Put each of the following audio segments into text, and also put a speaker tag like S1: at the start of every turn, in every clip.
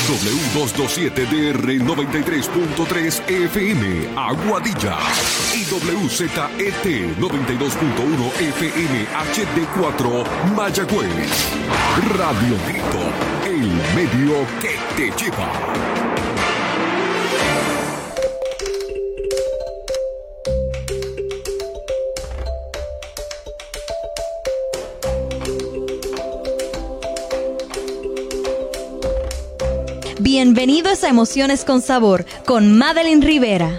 S1: W227DR 93.3 FM, Aguadilla. Y WZET 92.1 FM HD4, Mayagüez. Radio Grito, el medio que te lleva.
S2: Bienvenidos a Emociones con Sabor, con Madeline Rivera.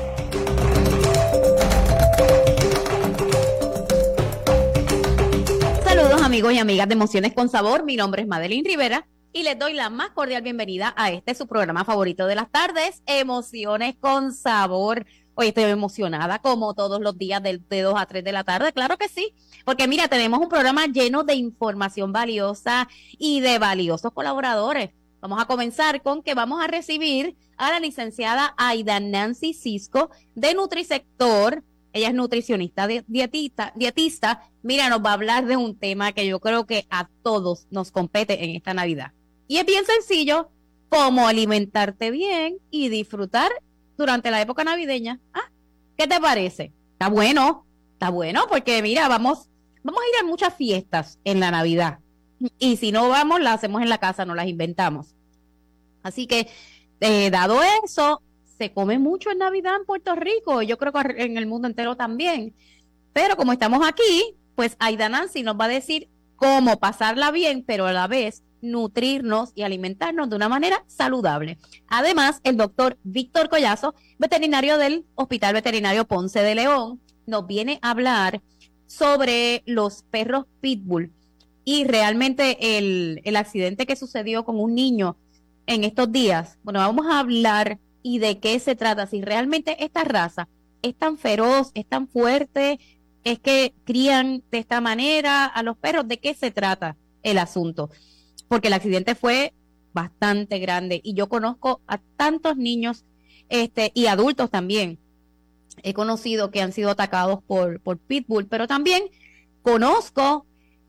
S3: Saludos amigos y amigas de Emociones con Sabor, mi nombre es Madeline Rivera y les doy la más cordial bienvenida a su programa favorito de las tardes, Emociones con Sabor. Hoy estoy emocionada como todos los días de 2 a 3 de la tarde, claro que sí, porque mira, tenemos un programa lleno de información valiosa y de valiosos colaboradores. Vamos a comenzar con que vamos a recibir a la licenciada Aida Nancy Cisco de Nutrisector. Ella es nutricionista, dietista. Mira, nos va a hablar de un tema que yo creo que a todos nos compete en esta Navidad. Y es bien sencillo, cómo alimentarte bien y disfrutar durante la época navideña. ¿Qué te parece? Está bueno, porque mira, vamos a ir a muchas fiestas en la Navidad. Y si no vamos, las hacemos en la casa, no las inventamos. Así que, dado eso, se come mucho en Navidad en Puerto Rico, yo creo que en el mundo entero también. Pero como estamos aquí, pues Aida Nancy nos va a decir cómo pasarla bien, pero a la vez nutrirnos y alimentarnos de una manera saludable. Además, el doctor Víctor Collazo, veterinario del Hospital Veterinario Ponce de León, nos viene a hablar sobre los perros pitbull y realmente el accidente que sucedió con un niño en estos días. Bueno, vamos a hablar y de qué se trata, si realmente esta raza es tan feroz, es tan fuerte, es que crían de esta manera a los perros, de qué se trata el asunto, porque el accidente fue bastante grande y yo conozco a tantos niños y adultos también. He conocido que han sido atacados por pitbull, pero también conozco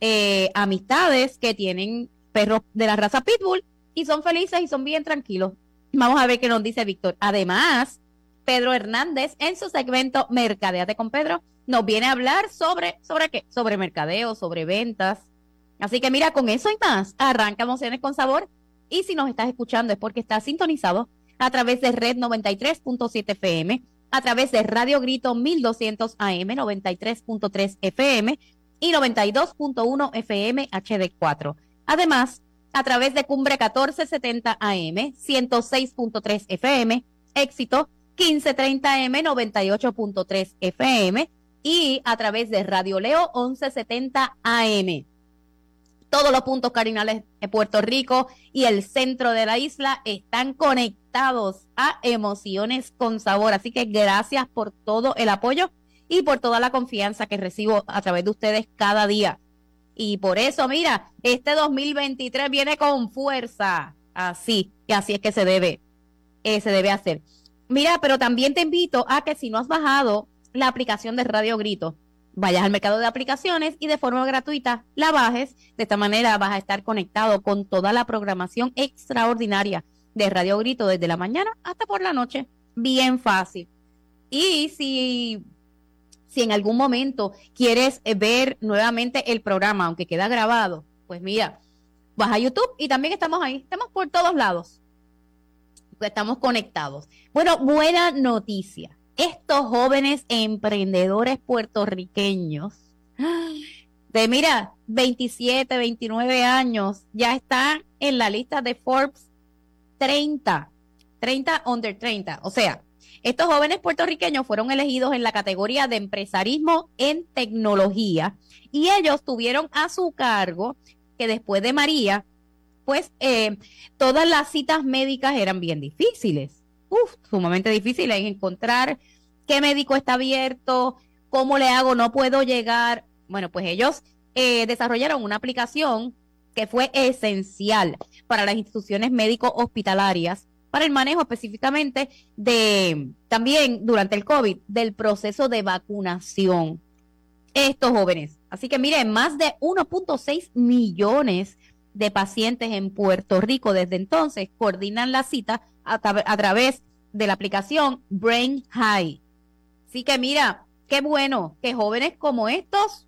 S3: amistades que tienen perros de la raza pitbull y son felices y son bien tranquilos. Vamos a ver qué nos dice Víctor. Además, Pedro Hernández, en su segmento Mercadeate con Pedro, nos viene a hablar sobre qué, sobre mercadeo, sobre ventas. Así que mira, con eso y más, arranca Emociones con Sabor. Y si nos estás escuchando es porque estás sintonizado a través de Red 93.7 FM, a través de Radio Grito 1200 AM, 93.3 FM y 92.1 FM HD4. Además, a través de Cumbre 1470 AM, 106.3 FM, Éxito 1530 AM, 98.3 FM y a través de Radio Leo 1170 AM. Todos los puntos cardinales de Puerto Rico y el centro de la isla están conectados a Emociones con Sabor. Así que gracias por todo el apoyo y por toda la confianza que recibo a través de ustedes cada día. Y por eso, mira, este 2023 viene con fuerza. Así es que se debe hacer. Mira, pero también te invito a que si no has bajado la aplicación de Radio Grito, vayas al mercado de aplicaciones y de forma gratuita la bajes. De esta manera vas a estar conectado con toda la programación extraordinaria de Radio Grito desde la mañana hasta por la noche. Bien fácil. Y si en algún momento quieres ver nuevamente el programa, aunque queda grabado, pues mira, vas a YouTube y también estamos ahí. Estamos por todos lados. Estamos conectados. Bueno, buena noticia. Estos jóvenes emprendedores puertorriqueños de, 27, 29 años, ya están en la lista de Forbes 30 under 30. O sea, estos jóvenes puertorriqueños fueron elegidos en la categoría de empresarismo en tecnología y ellos tuvieron a su cargo que después de María, pues todas las citas médicas eran bien difíciles. Sumamente difíciles encontrar qué médico está abierto, cómo le hago, no puedo llegar. Bueno, pues ellos desarrollaron una aplicación que fue esencial para las instituciones médico-hospitalarias para el manejo específicamente también durante el COVID, del proceso de vacunación. Estos jóvenes. Así que miren, más de 1.6 millones de pacientes en Puerto Rico. Desde entonces, coordinan la cita a través de la aplicación Brain High. Así que mira, qué bueno que jóvenes como estos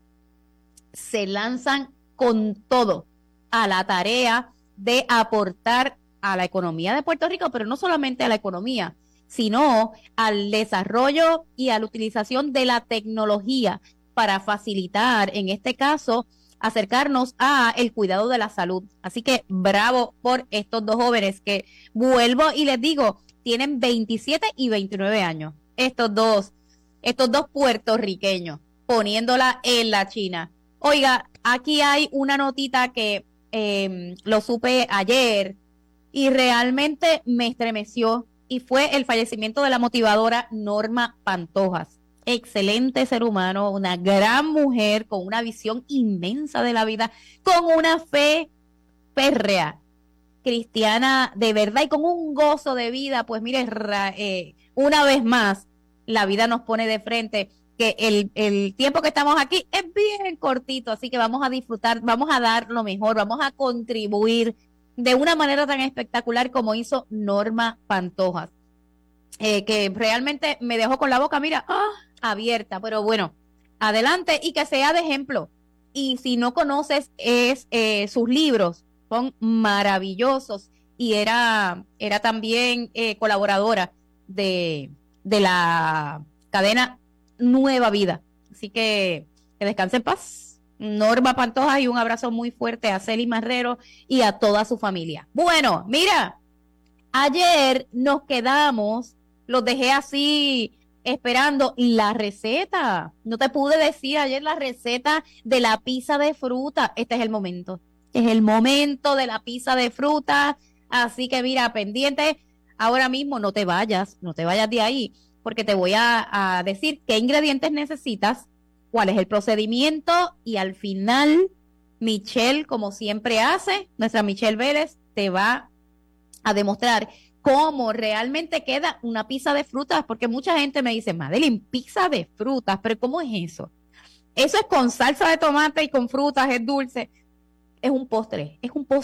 S3: se lanzan con todo a la tarea de aportar a la economía de Puerto Rico, pero no solamente a la economía, sino al desarrollo y a la utilización de la tecnología para facilitar, en este caso, acercarnos a el cuidado de la salud. Así que bravo por estos dos jóvenes que, vuelvo y les digo, tienen 27 y 29 años. Estos dos puertorriqueños, poniéndola en la China. Oiga, aquí hay una notita que lo supe ayer y realmente me estremeció, y fue el fallecimiento de la motivadora Norma Pantojas. Excelente ser humano, una gran mujer con una visión inmensa de la vida, con una fe férrea, cristiana de verdad y con un gozo de vida. Pues mire, una vez más, la vida nos pone de frente que el tiempo que estamos aquí es bien cortito, así que vamos a disfrutar, vamos a dar lo mejor, vamos a contribuir de una manera tan espectacular como hizo Norma Pantojas, que realmente me dejó con la boca, mira, abierta. Pero bueno, adelante, y que sea de ejemplo. Y si no conoces sus libros, son maravillosos, y era también colaboradora de la cadena Nueva Vida. Así que descanse en paz, Norma Pantoja, y un abrazo muy fuerte a Celi Marrero y a toda su familia. Bueno, mira, ayer nos quedamos, los dejé así esperando la receta. No te pude decir ayer la receta de la pizza de fruta. Este es el momento. Es el momento de la pizza de fruta. Así que mira, pendiente, ahora mismo no te vayas de ahí, porque te voy a decir qué ingredientes necesitas, cuál es el procedimiento, y al final Michelle, como siempre hace, nuestra Michelle Vélez, te va a demostrar cómo realmente queda una pizza de frutas, porque mucha gente me dice, Madeline, pizza de frutas, pero ¿cómo es eso? Eso es con salsa de tomate y con frutas, es dulce. Es un postre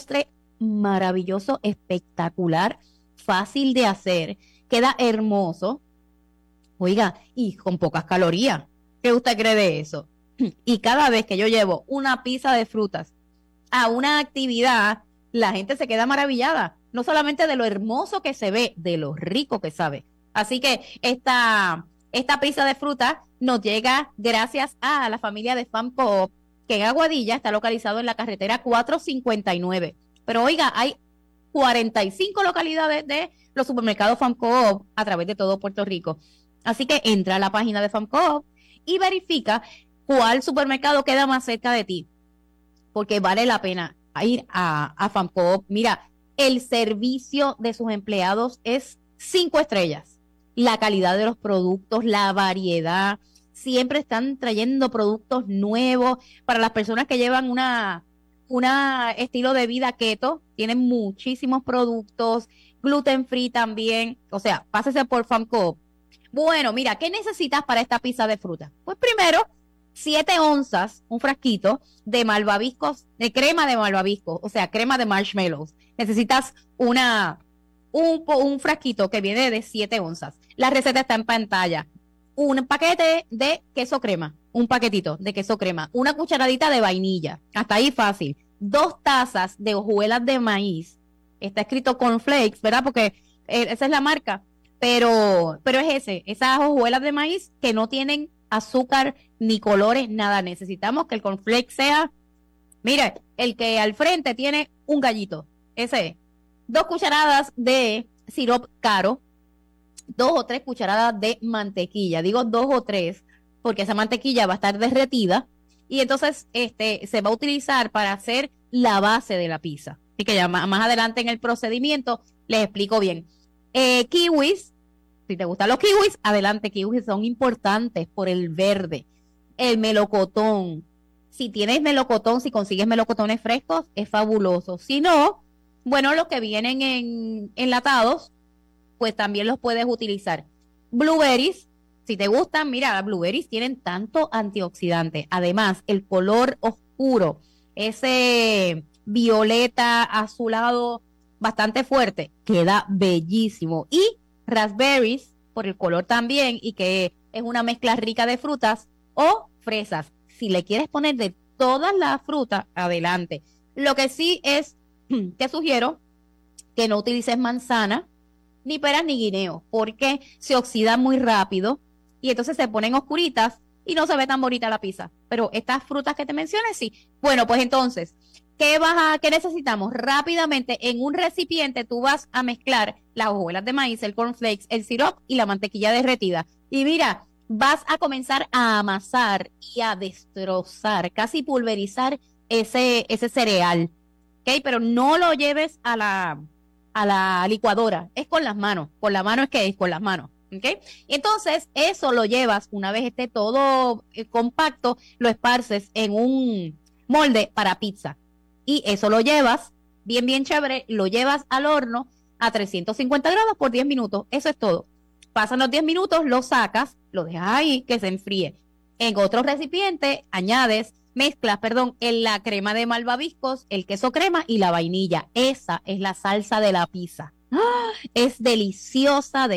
S3: maravilloso, espectacular, fácil de hacer, queda hermoso, oiga, y con pocas calorías. ¿Qué usted cree de eso? Y cada vez que yo llevo una pizza de frutas a una actividad, la gente se queda maravillada, no solamente de lo hermoso que se ve, de lo rico que sabe. Así que esta pizza de frutas nos llega gracias a la familia de Farm Coop, que en Aguadilla está localizado en la carretera 459. Pero oiga, hay 45 localidades de los supermercados Farm Coop a través de todo Puerto Rico. Así que entra a la página de Farm Coop y verifica cuál supermercado queda más cerca de ti, porque vale la pena ir a Farm Coop. Mira, el servicio de sus empleados es 5 estrellas. La calidad de los productos, la variedad, siempre están trayendo productos nuevos para las personas que llevan una estilo de vida keto. Tienen muchísimos productos, gluten free también. O sea, pásese por Farm Coop. Bueno, mira, ¿qué necesitas para esta pizza de fruta? Pues primero, 7 onzas, un frasquito de malvaviscos, de crema de malvaviscos, o sea, crema de marshmallows. Necesitas un frasquito que viene de 7 onzas. La receta está en pantalla. Un paquete de queso crema, un paquetito de queso crema, una cucharadita de vainilla, hasta ahí fácil. 2 tazas de hojuelas de maíz. Está escrito cornflakes, ¿verdad? Porque esa es la marca. Pero es esas hojuelas de maíz que no tienen azúcar ni colores, nada. Necesitamos que el cornflake sea, mire, el que al frente tiene un gallito, ese es. 2 cucharadas de sirope caro, 2 o 3 cucharadas de mantequilla. Digo 2 o 3 porque esa mantequilla va a estar derretida y entonces se va a utilizar para hacer la base de la pizza. Así que ya más adelante en el procedimiento les explico bien. Kiwis, si te gustan los kiwis, adelante, kiwis son importantes por el verde. El melocotón, si tienes melocotón, si consigues melocotones frescos, es fabuloso. Si no, bueno, los que vienen enlatados, pues también los puedes utilizar. Blueberries, si te gustan, mira, las blueberries tienen tanto antioxidante. Además, el color oscuro, ese violeta, azulado, bastante fuerte. Queda bellísimo. Y raspberries, por el color también, y que es una mezcla rica de frutas, o fresas. Si le quieres poner de todas las frutas, adelante. Lo que sí es, te sugiero que no utilices manzana, ni peras, ni guineo, porque se oxidan muy rápido y entonces se ponen oscuritas y no se ve tan bonita la pizza. Pero estas frutas que te mencioné, sí. Bueno, pues entonces, ¿qué necesitamos? Rápidamente, en un recipiente tú vas a mezclar las hojuelas de maíz, el cornflakes, el sirope y la mantequilla derretida. Y mira, vas a comenzar a amasar y a destrozar, casi pulverizar ese cereal, ¿ok? Pero no lo lleves a la licuadora, es con las manos. Con la mano es con las manos, ¿ok? Entonces, eso lo llevas, una vez esté todo compacto, lo esparces en un molde para pizza. Y eso lo llevas, bien chévere, lo llevas al horno a 350 grados por 10 minutos. Eso es todo. Pasan los 10 minutos, lo sacas, lo dejas ahí que se enfríe. En otro recipiente mezclas la crema de malvaviscos, el queso crema y la vainilla. Esa es la salsa de la pizza. ¡Ah! Es deliciosa,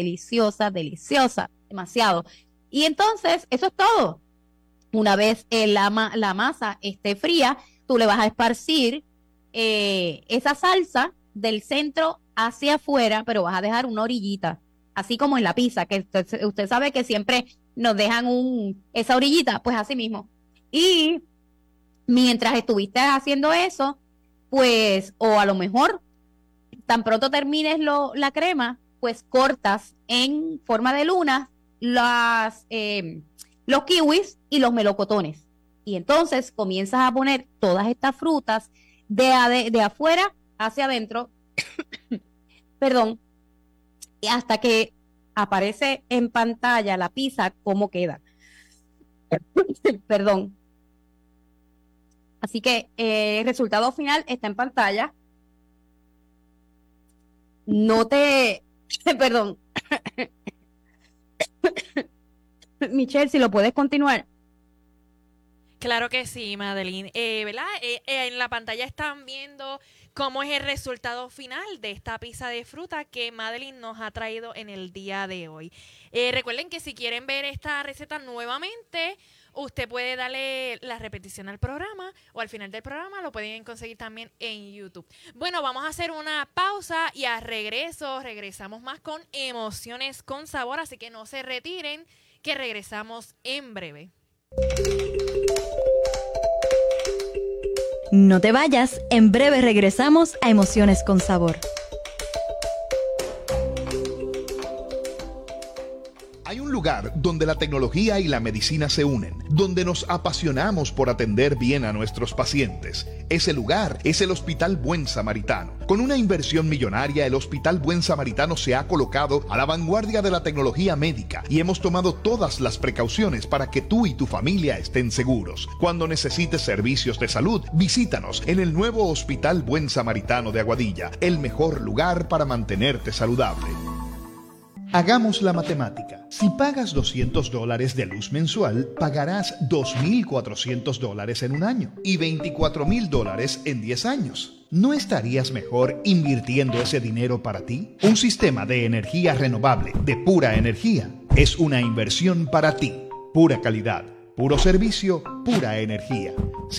S3: demasiado. Y entonces, eso es todo. Una vez la masa esté fría, tú le vas a esparcir esa salsa del centro hacia afuera, pero vas a dejar una orillita, así como en la pizza, que usted sabe que siempre nos dejan esa orillita, pues así mismo. Y mientras estuviste haciendo eso, pues, o a lo mejor, tan pronto termines la crema, pues cortas en forma de luna los kiwis y los melocotones. Y entonces comienzas a poner todas estas frutas de afuera hacia adentro, perdón, hasta que aparece en pantalla la pizza, cómo queda. Perdón. Así que el resultado final está en pantalla. Perdón. Michelle, si lo puedes continuar.
S4: Claro que sí, Madeline. ¿Verdad? En la pantalla están viendo cómo es el resultado final de esta pizza de fruta que Madeline nos ha traído en el día de hoy. Recuerden que si quieren ver esta receta nuevamente, usted puede darle la repetición al programa o al final del programa lo pueden conseguir también en YouTube. Bueno, vamos a hacer una pausa y regresamos más con Emociones con Sabor, así que no se retiren, que regresamos en breve.
S2: No te vayas, en breve regresamos a Emociones con Sabor.
S5: Hay un lugar donde la tecnología y la medicina se unen, donde nos apasionamos por atender bien a nuestros pacientes. Ese lugar es el Hospital Buen Samaritano. Con una inversión millonaria, el Hospital Buen Samaritano se ha colocado a la vanguardia de la tecnología médica y hemos tomado todas las precauciones para que tú y tu familia estén seguros. Cuando necesites servicios de salud, visítanos en el nuevo Hospital Buen Samaritano de Aguadilla, el mejor lugar para mantenerte saludable. Hagamos la matemática. Si pagas $200 de luz mensual, pagarás $2,400 en un año y $24,000 en 10 años. ¿No estarías mejor invirtiendo ese dinero para ti? Un sistema de energía renovable, de pura energía, es una inversión para ti. Pura calidad, puro servicio, pura energía.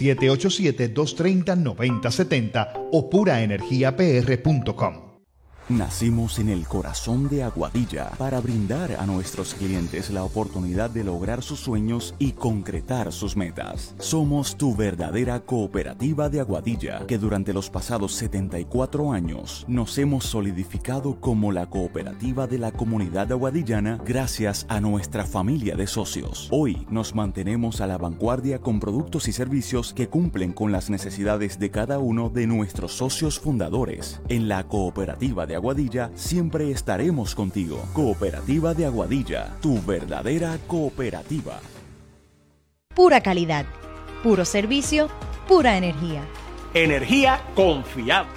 S5: 787-230-9070 o puraenergiapr.com.
S6: Nacimos en el corazón de Aguadilla para brindar a nuestros clientes la oportunidad de lograr sus sueños y concretar sus metas. Somos tu verdadera cooperativa de Aguadilla, que durante los pasados 74 años nos hemos solidificado como la cooperativa de la comunidad aguadillana gracias a nuestra familia de socios. Hoy nos mantenemos a la vanguardia con productos y servicios que cumplen con las necesidades de cada uno de nuestros socios fundadores. En la cooperativa de Aguadilla siempre estaremos contigo. Cooperativa de Aguadilla, tu verdadera cooperativa.
S2: Pura calidad, puro servicio, pura energía.
S7: Energía confiable.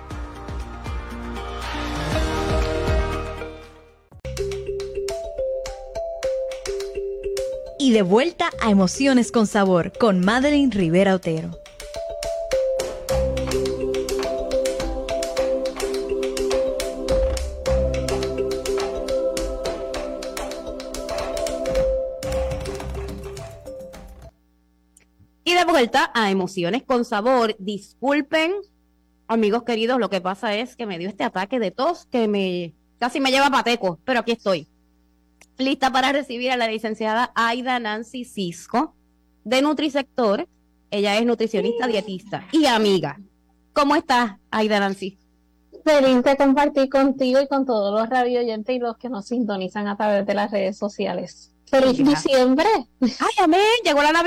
S2: Y de vuelta a Emociones con Sabor con Madeline Rivera Otero.
S3: de vuelta a Emociones con Sabor. Disculpen, amigos queridos, lo que pasa es que me dio este ataque de tos que casi me lleva pateco, pero aquí estoy. Lista para recibir a la licenciada Aida Nancy Cisco, de Nutrisector. Ella es nutricionista, dietista y amiga. ¿Cómo estás, Aida Nancy?
S8: Feliz de compartir contigo y con todos los radio oyentes y los que nos sintonizan a través de las redes sociales. ¡Feliz diciembre!
S3: ¡Ay, amén! Llegó la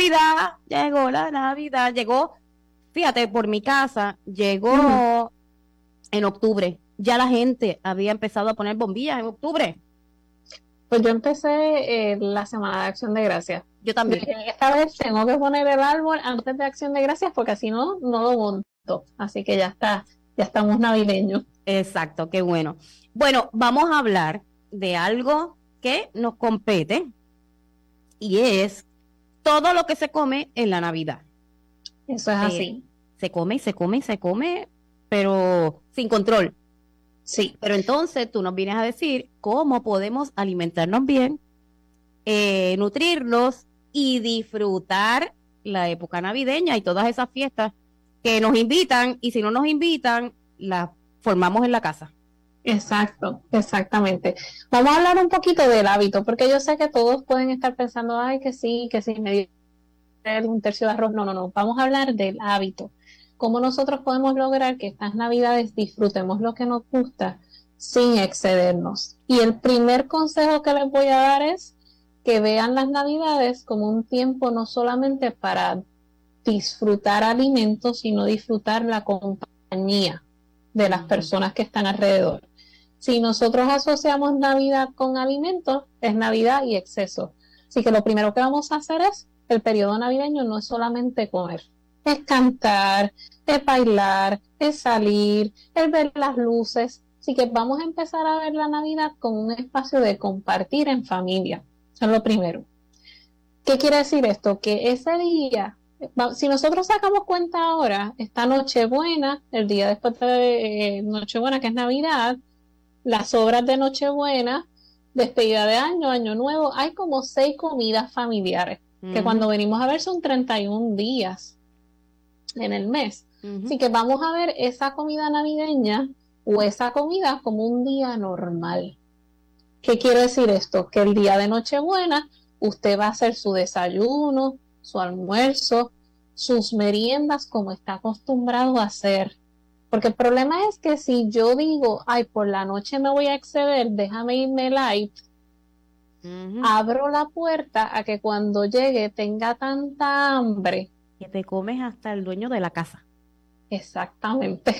S3: Navidad, llegó, fíjate, por mi casa, llegó en octubre. Ya la gente había empezado a poner bombillas en octubre.
S8: Pues yo empecé la Semana de Acción de Gracias.
S3: Yo también.
S8: Esta vez tengo que poner el árbol antes de Acción de Gracias porque si no, no lo monto. Así que ya está. Ya estamos navideños.
S3: Exacto, qué bueno. Bueno, vamos a hablar de algo que nos compete y es todo lo que se come en la Navidad.
S8: Eso es así.
S3: Se come, pero sin control. Sí, pero entonces tú nos vienes a decir cómo podemos alimentarnos bien, nutrirnos y disfrutar la época navideña y todas esas fiestas que nos invitan, y si no nos invitan, las formamos en la casa.
S8: Exacto, exactamente. Vamos a hablar un poquito del hábito, porque yo sé que todos pueden estar pensando, ay, que sí, me dio un tercio de arroz. No. Vamos a hablar del hábito. Cómo nosotros podemos lograr que estas Navidades disfrutemos lo que nos gusta sin excedernos. Y el primer consejo que les voy a dar es que vean las Navidades como un tiempo no solamente para disfrutar alimentos, sino disfrutar la compañía de las personas que están alrededor. Si nosotros asociamos Navidad con alimentos, es Navidad y exceso. Así que lo primero que vamos a hacer es, el periodo navideño no es solamente comer, es cantar, es bailar, es salir, es ver las luces. Así que vamos a empezar a ver la Navidad como un espacio de compartir en familia. Eso es lo primero. ¿Qué quiere decir esto? Que ese día, si nosotros sacamos cuenta ahora, esta Nochebuena, el día después de Nochebuena, que es Navidad, las obras de Nochebuena, despedida de año, año nuevo, hay como 6 comidas familiares, que cuando venimos a ver son 31 días en el mes. Así que vamos a ver esa comida navideña o esa comida como un día normal. ¿Qué quiere decir esto? Que el día de Nochebuena usted va a hacer su desayuno, su almuerzo, sus meriendas como está acostumbrado a hacer. Porque el problema es que si yo digo, ay, por la noche me voy a exceder, déjame irme light, abro la puerta a que cuando llegue tenga tanta hambre.
S3: Que te comes hasta el dueño de la casa.
S8: Exactamente.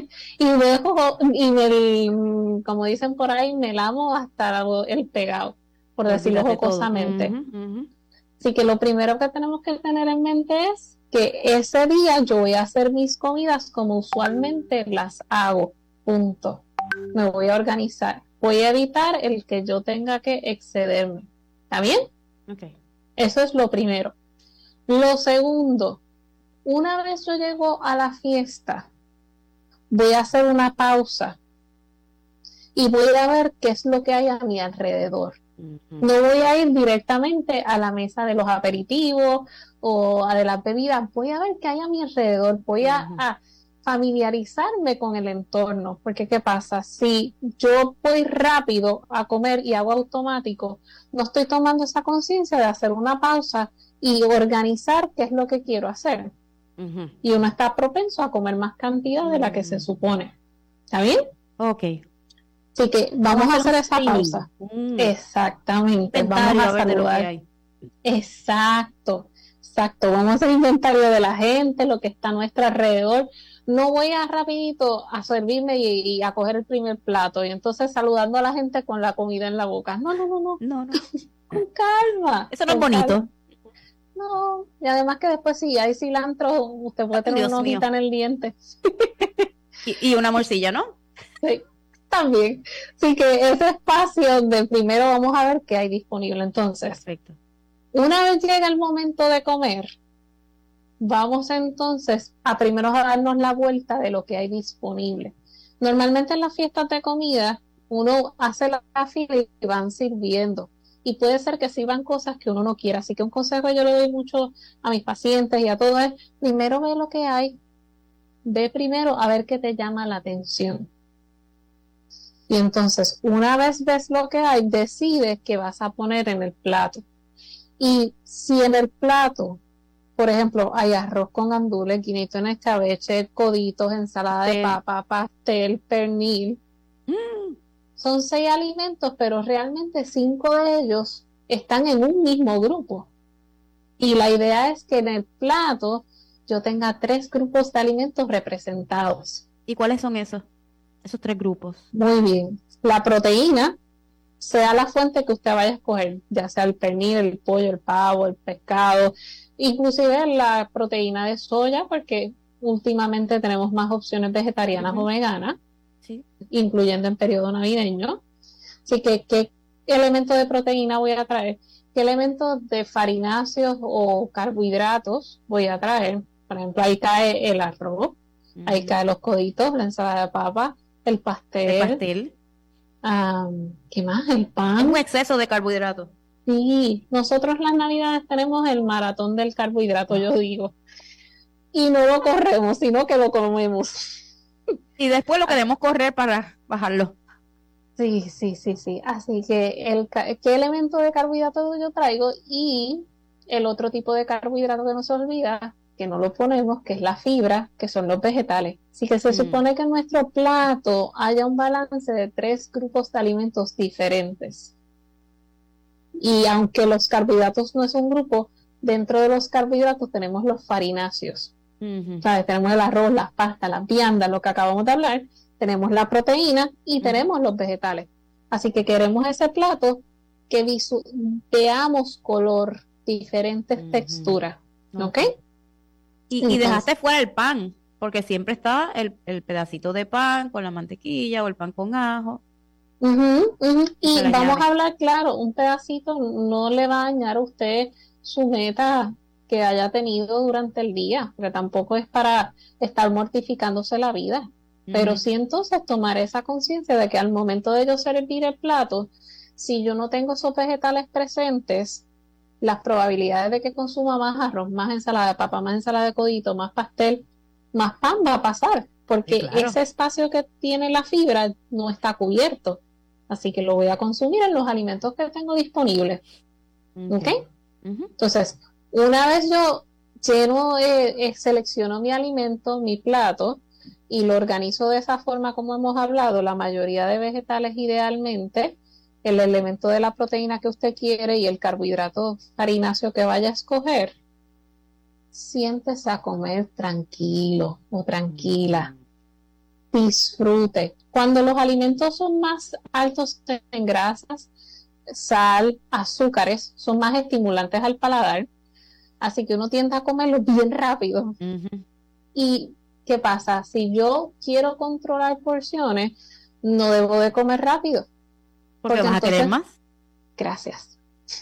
S8: Como dicen por ahí, me lamo hasta el pegado, por decirlo jocosamente. Así que lo primero que tenemos que tener en mente es que ese día yo voy a hacer mis comidas como usualmente las hago. Punto. Me voy a organizar. Voy a evitar el que yo tenga que excederme. ¿Está bien?
S3: Okay.
S8: Eso es lo primero. Lo segundo, una vez yo llego a la fiesta, voy a hacer una pausa y voy a ver qué es lo que hay a mi alrededor. No voy a ir directamente a la mesa de los aperitivos o a de las bebidas, voy a ver qué hay a mi alrededor, voy a familiarizarme con el entorno, porque ¿qué pasa? Si yo voy rápido a comer y hago automático, no estoy tomando esa conciencia de hacer una pausa y organizar qué es lo que quiero hacer. Y uno está propenso a comer más cantidad de la que se supone. ¿Está bien?
S3: Ok.
S8: Así que vamos a hacer esa pausa. Exactamente. Vamos a saludar. Exacto. Vamos a hacer inventario de la gente, lo que está a nuestro alrededor. No voy a rapidito a servirme y a coger el primer plato y entonces saludando a la gente con la comida en la boca. No. Con calma.
S3: Eso no es bonito.
S8: Calma. No, y además que después si hay cilantro, usted puede tener una hojita en el diente.
S3: y una morcilla, ¿no?
S8: Sí, también. Así que ese espacio de primero vamos a ver qué hay disponible. Entonces,
S3: perfecto.
S8: Una vez llega el momento de comer, vamos entonces a primero a darnos la vuelta de lo que hay disponible. Normalmente en las fiestas de comida, uno hace la fila y van sirviendo. y puede ser que sirvan cosas que uno no quiera. Así que un consejo que yo le doy mucho a mis pacientes y a todos es, primero ve lo que hay, ve primero a ver qué te llama la atención. Y entonces, una vez ves lo que hay, decides qué vas a poner en el plato. Y si en el plato, por ejemplo, hay arroz con gandules, guinito en escabeche, coditos, ensalada de papa, pastel, pernil, son 6 alimentos, pero realmente 5 de ellos están en un mismo grupo. Y la idea es que en el plato yo tenga 3 grupos de alimentos representados.
S3: ¿Y cuáles son esos 3 grupos?
S8: Muy bien. La proteína, sea la fuente que usted vaya a escoger, ya sea el pernil, el pollo, el pavo, el pescado, inclusive la proteína de soya, porque últimamente tenemos más opciones vegetarianas o veganas,
S3: sí,
S8: incluyendo en periodo navideño. Así que, ¿qué elemento de proteína voy a traer? ¿Qué elementos de farináceos o carbohidratos voy a traer? Por ejemplo, ahí cae el arroz, ahí caen los coditos, la ensalada de papa, el pastel. ¿Qué más? El pan.
S3: Es un exceso de carbohidratos.
S8: Sí, nosotros las navidades tenemos el maratón del carbohidrato, yo digo. Y no lo corremos, sino que lo comemos.
S3: Y después lo queremos correr para bajarlo.
S8: Sí. Así que, ¿qué elemento de carbohidrato yo traigo? Y el otro tipo de carbohidrato que no se olvida, que no lo ponemos, que es la fibra, que son los vegetales. Así que se supone que en nuestro plato haya un balance de 3 grupos de alimentos diferentes. Y aunque los carbohidratos no es un grupo, dentro de los carbohidratos tenemos los farináceos. ¿Sabes? Tenemos el arroz, las pastas, las viandas, lo que acabamos de hablar. Tenemos la proteína y tenemos los vegetales. Así que queremos ese plato que veamos color, diferentes texturas. ¿Ok?
S3: Y dejaste fuera el pan, porque siempre está el pedacito de pan con la mantequilla o el pan con ajo.
S8: Y vamos a hablar claro, un pedacito no le va a dañar a usted su meta que haya tenido durante el día, porque tampoco es para estar mortificándose la vida. Pero sí entonces tomar esa conciencia de que al momento de yo servir el plato, si yo no tengo esos vegetales presentes, las probabilidades de que consuma más arroz, más ensalada de papa, más ensalada de codito, más pastel, más pan va a pasar, porque ese espacio que tiene la fibra no está cubierto. Así que lo voy a consumir en los alimentos que tengo disponibles. ¿Ok? Entonces, una vez yo selecciono mi alimento, mi plato, y lo organizo de esa forma como hemos hablado, la mayoría de vegetales idealmente, el elemento de la proteína que usted quiere y el carbohidrato farináceo que vaya a escoger, siéntese a comer tranquilo o tranquila. Disfrute. Cuando los alimentos son más altos en grasas, sal, azúcares, son más estimulantes al paladar, así que uno tiende a comerlos bien rápido. Y ¿qué pasa? Si yo quiero controlar porciones, no debo de comer rápido.
S3: Porque vas a querer más.
S8: Gracias.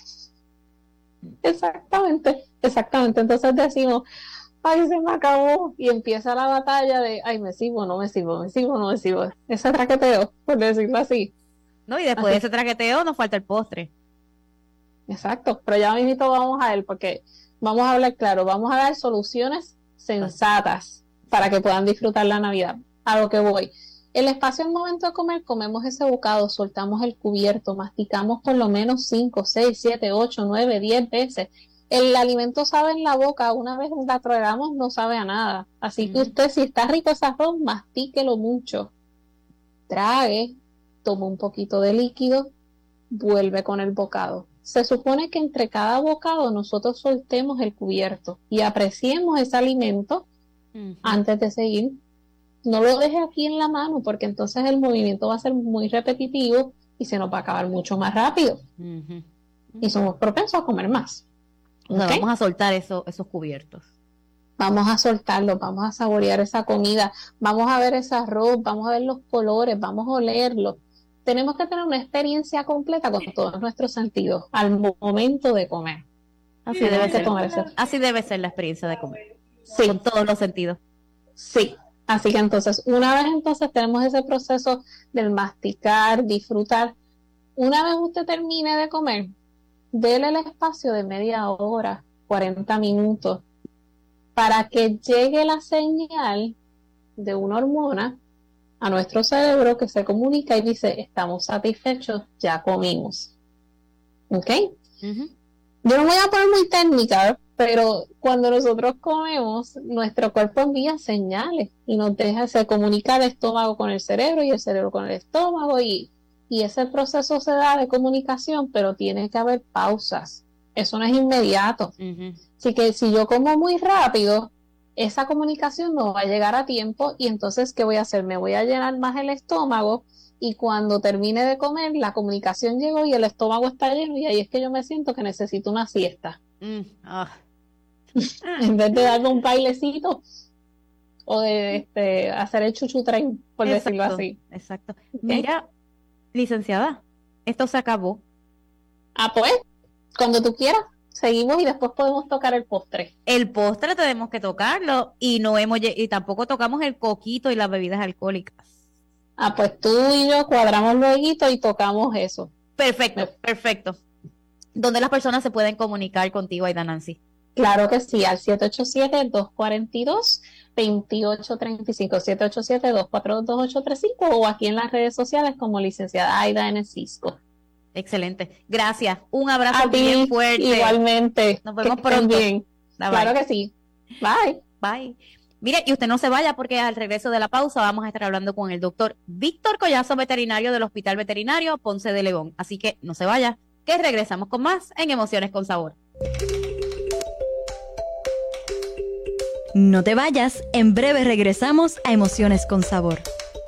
S8: Exactamente. Entonces decimos, ay, se me acabó. Y empieza la batalla de, ay, me sirvo, no me sirvo, me sirvo, no me sirvo. Ese traqueteo, por decirlo así.
S3: No, y después de ese traqueteo nos falta el postre.
S8: Exacto. Pero ya mismo vamos a ver, porque vamos a hablar claro, vamos a dar soluciones sensatas para que puedan disfrutar la Navidad. A lo que voy. El espacio al momento de comer, comemos ese bocado, soltamos el cubierto, masticamos por lo menos 5, 6, 7, 8, 9, 10 veces. El alimento sabe en la boca, una vez la tragamos no sabe a nada. Así que usted, si está rico ese arroz, mastíquelo mucho. Trague, toma un poquito de líquido, vuelve con el bocado. Se supone que entre cada bocado nosotros soltemos el cubierto y apreciemos ese alimento antes de seguir. No lo deje aquí en la mano, porque entonces el movimiento va a ser muy repetitivo y se nos va a acabar mucho más rápido. Y somos propensos a comer más.
S3: O sea, vamos a soltar esos cubiertos.
S8: Vamos a soltarlos, vamos a saborear esa comida, vamos a ver ese arroz, vamos a ver los colores, vamos a olerlo. Tenemos que tener una experiencia completa con todos nuestros sentidos al momento de comer.
S3: Así debe ser. Así debe ser la experiencia de comer.
S8: Sí.
S3: Con todos los sentidos.
S8: Sí. Así que entonces, una vez entonces tenemos ese proceso del masticar, disfrutar. Una vez usted termine de comer, dele el espacio de media hora, 40 minutos, para que llegue la señal de una hormona a nuestro cerebro que se comunica y dice, estamos satisfechos, ya comimos. ¿Ok?
S3: Ujú.
S8: Yo no me voy a poner muy técnica, pero cuando nosotros comemos, nuestro cuerpo envía señales y nos deja, se comunica el estómago con el cerebro y el cerebro con el estómago y ese proceso se da de comunicación, pero tiene que haber pausas. Eso no es inmediato.
S3: Ujú.
S8: Así que si yo como muy rápido, esa comunicación no va a llegar a tiempo y entonces, ¿qué voy a hacer? Me voy a llenar más el estómago y cuando termine de comer, la comunicación llegó y el estómago está lleno y ahí es que yo me siento que necesito una siesta.
S3: Ah.
S8: En vez de darme un bailecito o de hacer el chuchu train, por decirlo
S3: Exacto,
S8: así.
S3: exacto.
S8: ¿Ok?
S3: Mira, licenciada, esto se acabó.
S8: Ah, pues, cuando tú quieras, seguimos y después podemos tocar el postre.
S3: El postre tenemos que tocarlo y y tampoco tocamos el coquito y las bebidas alcohólicas.
S8: Ah, pues tú y yo cuadramos luego y tocamos eso.
S3: Perfecto, perfecto. ¿Dónde las personas se pueden comunicar contigo, Aida Nancy?
S8: Claro que sí, al 787-242-2835, 787-242-2835 o aquí en las redes sociales como licenciada Aida N. Cisco.
S3: Excelente. Gracias. Un abrazo
S8: A ti,
S3: bien fuerte.
S8: igualmente.
S3: Nos vemos
S8: Que estén
S3: pronto.
S8: bien.
S3: Bye,
S8: Claro
S3: bye.
S8: que sí. Bye.
S3: Bye. Mire, y usted no se vaya porque al regreso de la pausa vamos a estar hablando con el doctor Víctor Collazo, veterinario del Hospital Veterinario Ponce de León. Así que no se vaya, que regresamos con más en Emociones con Sabor.
S2: No te vayas, en breve regresamos a Emociones con Sabor.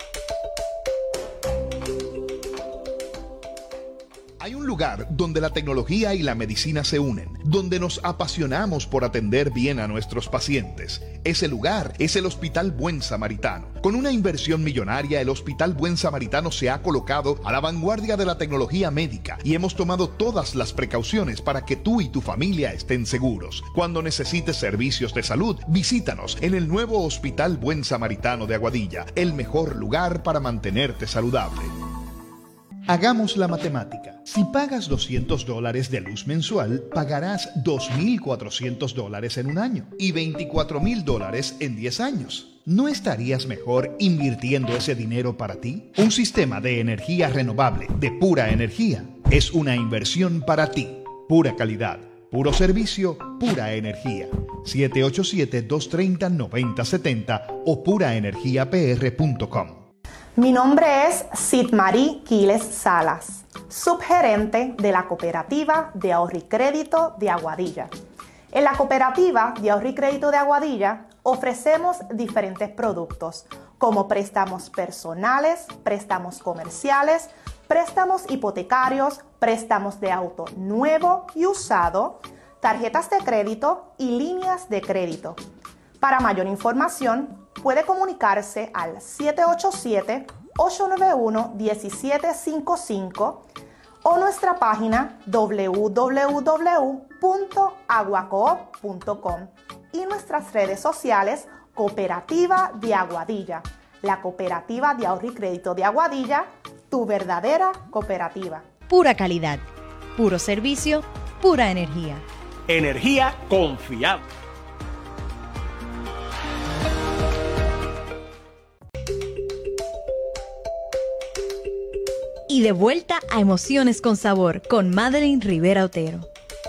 S5: Hay un lugar donde la tecnología y la medicina se unen, donde nos apasionamos por atender bien a nuestros pacientes. Ese lugar es el Hospital Buen Samaritano. Con una inversión millonaria, el Hospital Buen Samaritano se ha colocado a la vanguardia de la tecnología médica y hemos tomado todas las precauciones para que tú y tu familia estén seguros. Cuando necesites servicios de salud, visítanos en el nuevo Hospital Buen Samaritano de Aguadilla, el mejor lugar para mantenerte saludable. Hagamos la matemática. Si pagas $200 de luz mensual, pagarás $2,400 en un año y $24,000 en 10 años. ¿No estarías mejor invirtiendo ese dinero para ti? Un sistema de energía renovable, de pura energía, es una inversión para ti. Pura calidad, puro servicio, pura energía. 787-230-9070 o puraenergiapr.com.
S9: Mi nombre es Sidmarí Quiles Salas, subgerente de la Cooperativa de Ahorro y Crédito de Aguadilla. En la Cooperativa de Ahorro y Crédito de Aguadilla ofrecemos diferentes productos como préstamos personales, préstamos comerciales, préstamos hipotecarios, préstamos de auto nuevo y usado, tarjetas de crédito y líneas de crédito. Para mayor información, puede comunicarse al 787-891-1755 o nuestra página www.aguacoop.com y nuestras redes sociales Cooperativa de Aguadilla, la Cooperativa de Ahorro y Crédito de Aguadilla, tu verdadera cooperativa.
S2: Pura calidad, puro servicio, pura energía.
S7: Energía confiable.
S2: Y de vuelta a Emociones con Sabor con Madeline Rivera Otero.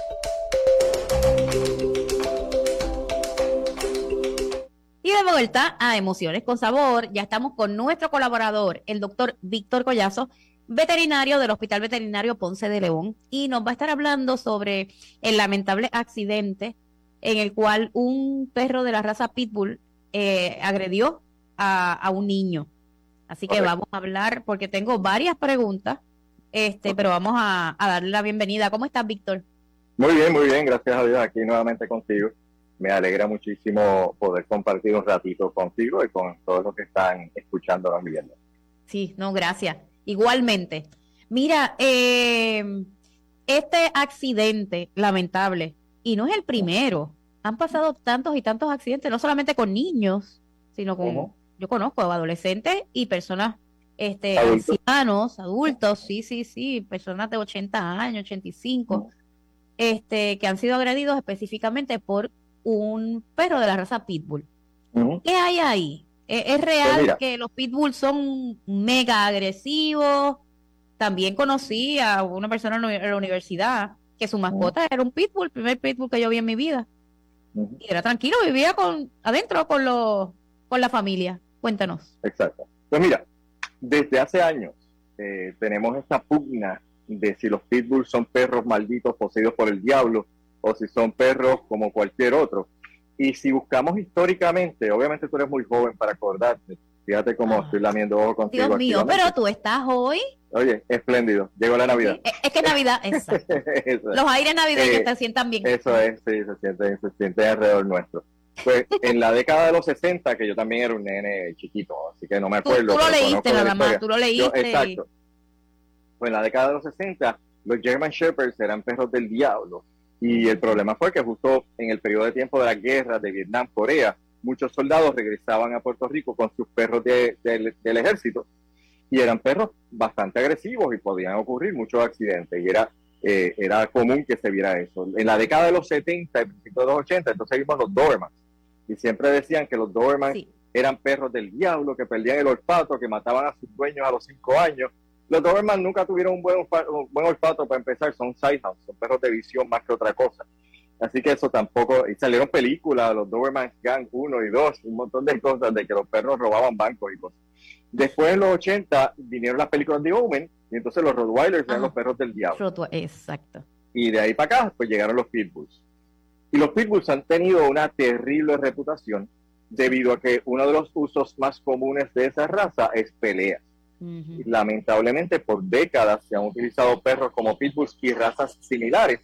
S3: Y de vuelta a Emociones con Sabor, ya estamos con nuestro colaborador, el doctor Víctor Collazo, veterinario del Hospital Veterinario Ponce de León, y nos va a estar hablando sobre el lamentable accidente en el cual un perro de la raza Pitbull agredió a un niño. Así que vamos a hablar, porque tengo varias preguntas, pero vamos a darle la bienvenida. ¿Cómo estás, Víctor?
S10: Muy bien, gracias a Dios, aquí nuevamente contigo. Me alegra muchísimo poder compartir un ratito contigo y con todos los que están escuchándonos y viendo.
S3: Sí, no, gracias. Igualmente. Mira, este accidente lamentable, y no es el primero, han pasado tantos y tantos accidentes, no solamente con niños, sino con, yo conozco adolescentes y personas, ancianos, adultos, sí, personas de 80 años, 85, que han sido agredidos específicamente por un perro de la raza Pitbull. ¿Qué hay ahí? ¿Es real que los Pitbull son mega agresivos? También conocí a una persona en la universidad que su mascota era un Pitbull, el primer Pitbull que yo vi en mi vida. Y era tranquilo, vivía adentro con la familia. Cuéntanos.
S10: Exacto. Pues mira, desde hace años tenemos esta pugna de si los Pitbull son perros malditos poseídos por el diablo o si son perros como cualquier otro. Y si buscamos históricamente, obviamente tú eres muy joven para acordarte, fíjate cómo estoy lamiendo ojo contigo.
S3: Dios mío, pero tú estás hoy.
S10: Oye, espléndido, llegó la Navidad.
S3: Sí, es que Navidad, exacto. Los aires navideños te sientan bien.
S10: Eso es, sí, se siente alrededor nuestro. Pues en la década de los 60, que yo también era un nene chiquito, así que no me acuerdo.
S3: Tú lo leíste nada más, tú lo leíste.
S10: Exacto. Pues en la década de los 60, los German Shepherds eran perros del diablo. Y el problema fue que justo en el periodo de tiempo de la guerra de Vietnam, Corea, muchos soldados regresaban a Puerto Rico con sus perros del ejército y eran perros bastante agresivos y podían ocurrir muchos accidentes y era común que se viera eso. En la década de los 70 y principios de los 80, entonces vimos los Dobermans y siempre decían que los Dobermans eran perros del diablo, que perdían el olfato, que mataban a sus dueños a los 5 años. Los Doberman nunca tuvieron un buen olfato para empezar, son Sighthounds, son perros de visión más que otra cosa. Así que eso tampoco, y salieron películas, los Doberman Gang 1 y 2, un montón de cosas de que los perros robaban bancos y cosas. Después en los 80 vinieron las películas de Omen, y entonces los Rottweilers eran los perros del diablo.
S3: Exacto.
S10: Y de ahí para acá, pues llegaron los Pitbulls. Y los Pitbulls han tenido una terrible reputación debido a que uno de los usos más comunes de esa raza es peleas. Lamentablemente por décadas se han utilizado perros como Pitbulls y razas similares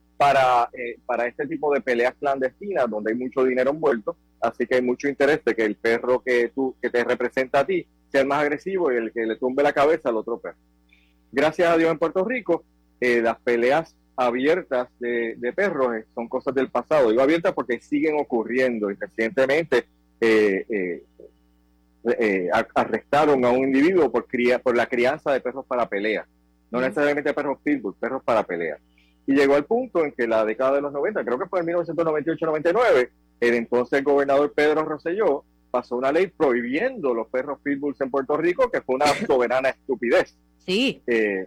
S10: para este tipo de peleas clandestinas donde hay mucho dinero envuelto, así que hay mucho interés de que el perro que te representa a ti sea el más agresivo y el que le tumbe la cabeza al otro perro. Gracias a Dios en Puerto Rico las peleas abiertas de perros son cosas del pasado. Digo abiertas porque siguen ocurriendo y recientemente arrestaron a un individuo por la crianza de perros para pelea, no necesariamente perros pitbull, perros para pelea. Y llegó al punto en que la década de los 90, creo que fue en 1998-99, el entonces gobernador Pedro Rosselló pasó una ley prohibiendo los perros pitbulls en Puerto Rico, que fue una soberana estupidez.
S3: Sí.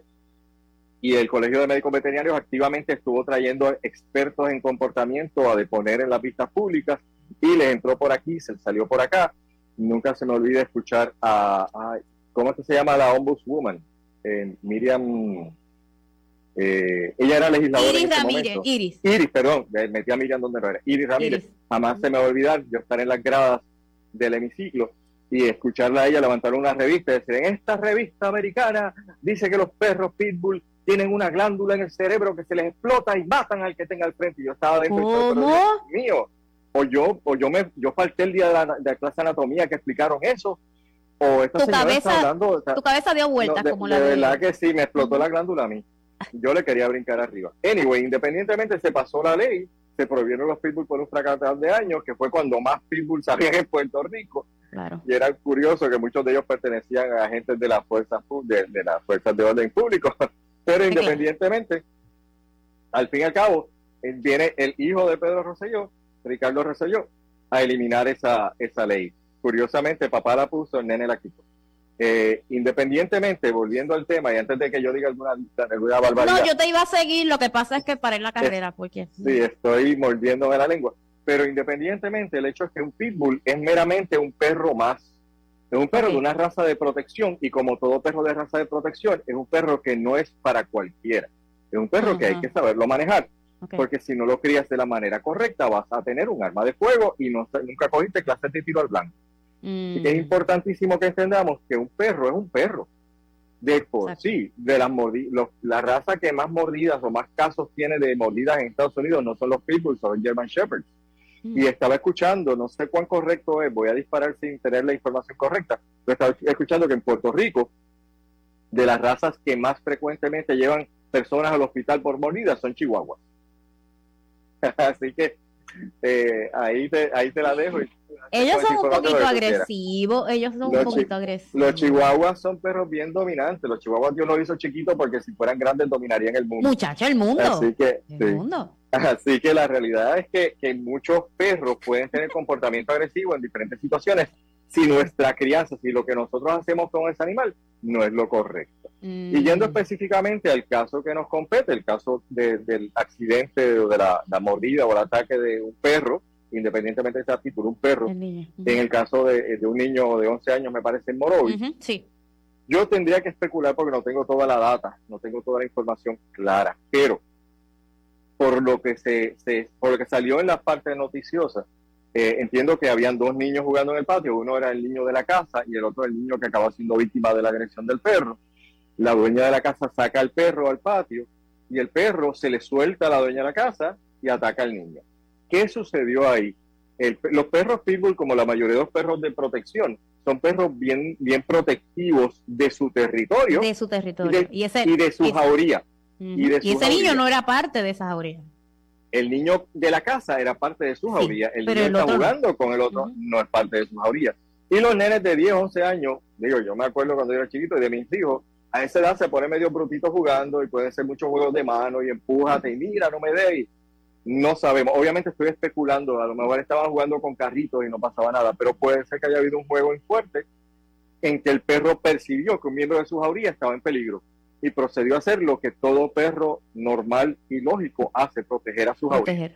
S10: Y el Colegio de Médicos Veterinarios activamente estuvo trayendo expertos en comportamiento a deponer en las vistas públicas y les entró por aquí, se salió por acá. Nunca se me olvida escuchar ¿cómo es que se llama la ombudswoman? Miriam, ella era legisladora
S3: Iris
S10: en ese
S3: Ramírez,
S10: momento.
S3: Iris,
S10: perdón, metí a Miriam donde no era. Iris Ramírez, jamás se me va a olvidar yo estar en las gradas del hemiciclo y escucharla a ella levantar una revista y decir, en esta revista americana dice que los perros pitbull tienen una glándula en el cerebro que se les explota y matan al que tenga al frente. Y yo estaba dentro
S3: ¿Cómo?
S10: Pero Dios mío, yo falté el día de la clase de anatomía que explicaron eso, o esta señora está hablando, o sea,
S3: tu cabeza dio vueltas como la
S10: de verdad que sí, me explotó la glándula a mí. Yo le quería brincar arriba. Anyway, independientemente se pasó la ley, se prohibieron los pitbull por un fracatán de años, que fue cuando más pitbull salían en Puerto Rico.
S3: Claro.
S10: Y era curioso que muchos de ellos pertenecían a agentes de las fuerzas de orden público. Pero independientemente, al fin y al cabo, viene el hijo de Pedro Rosselló, Ricardo Rosselló, a eliminar esa ley. Curiosamente, papá la puso, el nene la quitó. Independientemente, volviendo al tema, y antes de que yo diga alguna barbaridad.
S3: No, yo te iba a seguir, lo que pasa es que paré la carrera, porque...
S10: Sí, estoy mordiéndome la lengua. Pero independientemente, el hecho es que un pitbull es meramente un perro más. Es un perro de una raza de protección, y como todo perro de raza de protección, es un perro que no es para cualquiera. Es un perro que hay que saberlo manejar. Porque si no lo crías de la manera correcta, vas a tener un arma de fuego y nunca cogiste clases de tiro al blanco. Y es importantísimo que entendamos que un perro es un perro. De por sí, de la raza que más mordidas o más casos tiene de mordidas en Estados Unidos no son los pitbulls, son los German Shepherds. Y estaba escuchando, no sé cuán correcto es, voy a disparar sin tener la información correcta, pero estaba escuchando que en Puerto Rico, de las razas que más frecuentemente llevan personas al hospital por mordidas, son chihuahuas. Así que ahí te la dejo.
S3: Ellos son un poquito agresivos,
S10: Los chihuahuas son perros bien dominantes. Los chihuahuas Dios los hizo chiquitos porque si fueran grandes dominarían el mundo.
S3: Muchacho, el mundo.
S10: Así que la realidad es que muchos perros pueden tener comportamiento agresivo en diferentes situaciones si nuestra crianza, si lo que nosotros hacemos con ese animal no es lo correcto. Y yendo específicamente al caso que nos compete, el caso del accidente o de la mordida o el ataque de un perro, independientemente de ese título, un perro, en el caso de un niño de 11 años, me parece en Morovis,
S3: sí.
S10: Yo tendría que especular porque no tengo toda la data, no tengo toda la información clara, pero por lo que por lo que salió en la parte noticiosa, entiendo que habían dos niños jugando en el patio. Uno era el niño de la casa y el otro el niño que acabó siendo víctima de la agresión del perro. La dueña de la casa saca al perro al patio y el perro se le suelta a la dueña de la casa y ataca al niño. ¿Qué sucedió ahí? Los perros pitbull, como la mayoría de los perros de protección, son perros bien protectivos de su territorio.
S3: De su territorio.
S10: Y de su jauría.
S3: Y ese niño no era parte de esa jauría.
S10: El niño de la casa era parte de su jauría. El niño está jugando con el otro, no es parte de su jauría. Y los nenes de 10, 11 años, yo me acuerdo cuando yo era chiquito y de mis hijos, a esa edad se pone medio brutito jugando y pueden ser muchos juegos de mano y empújate y mira, no me dé. No sabemos. Obviamente estoy especulando. A lo mejor estaban jugando con carritos y no pasaba nada, pero puede ser que haya habido un juego muy fuerte en que el perro percibió que un miembro de su jauría estaba en peligro y procedió a hacer lo que todo perro normal y lógico hace, proteger a su jauría.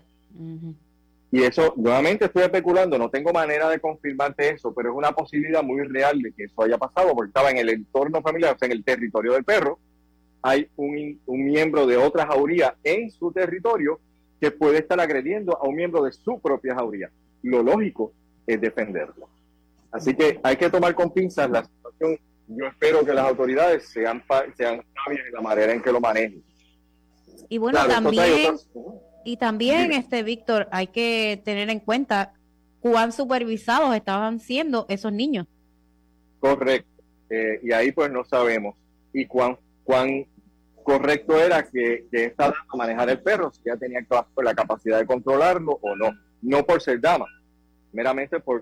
S10: Y eso, nuevamente estoy especulando, no tengo manera de confirmarte eso, pero es una posibilidad muy real de que eso haya pasado, porque estaba en el entorno familiar, o sea, en el territorio del perro, hay un miembro de otra jauría en su territorio que puede estar agrediendo a un miembro de su propia jauría. Lo lógico es defenderlo. Así que hay que tomar con pinzas la situación. Yo espero que las autoridades sean sabias en la manera en que lo manejen.
S3: Y bueno, también, Víctor, hay que tener en cuenta cuán supervisados estaban siendo esos niños.
S10: Correcto. Y ahí pues no sabemos. Y cuán correcto era que esta dama manejar el perro, si ya tenía la capacidad de controlarlo o no. No por ser dama, meramente por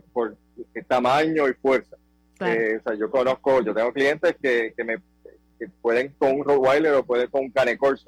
S10: tamaño y fuerza. Claro. Yo tengo clientes que pueden con un Rottweiler o pueden con un Cane Corso.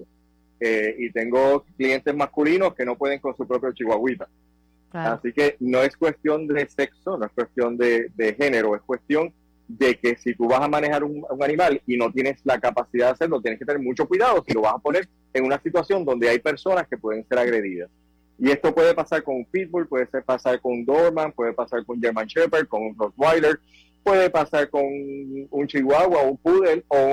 S10: Y tengo clientes masculinos que no pueden con su propio chihuahuita. Claro. Así que no es cuestión de sexo, no es cuestión de género, es cuestión de que si tú vas a manejar un animal y no tienes la capacidad de hacerlo, tienes que tener mucho cuidado si lo vas a poner en una situación donde hay personas que pueden ser agredidas. Y esto puede pasar con un Pitbull, puede pasar con un Doberman, puede pasar con un German Shepherd, con un Rottweiler, puede pasar con un Chihuahua, un Poodle o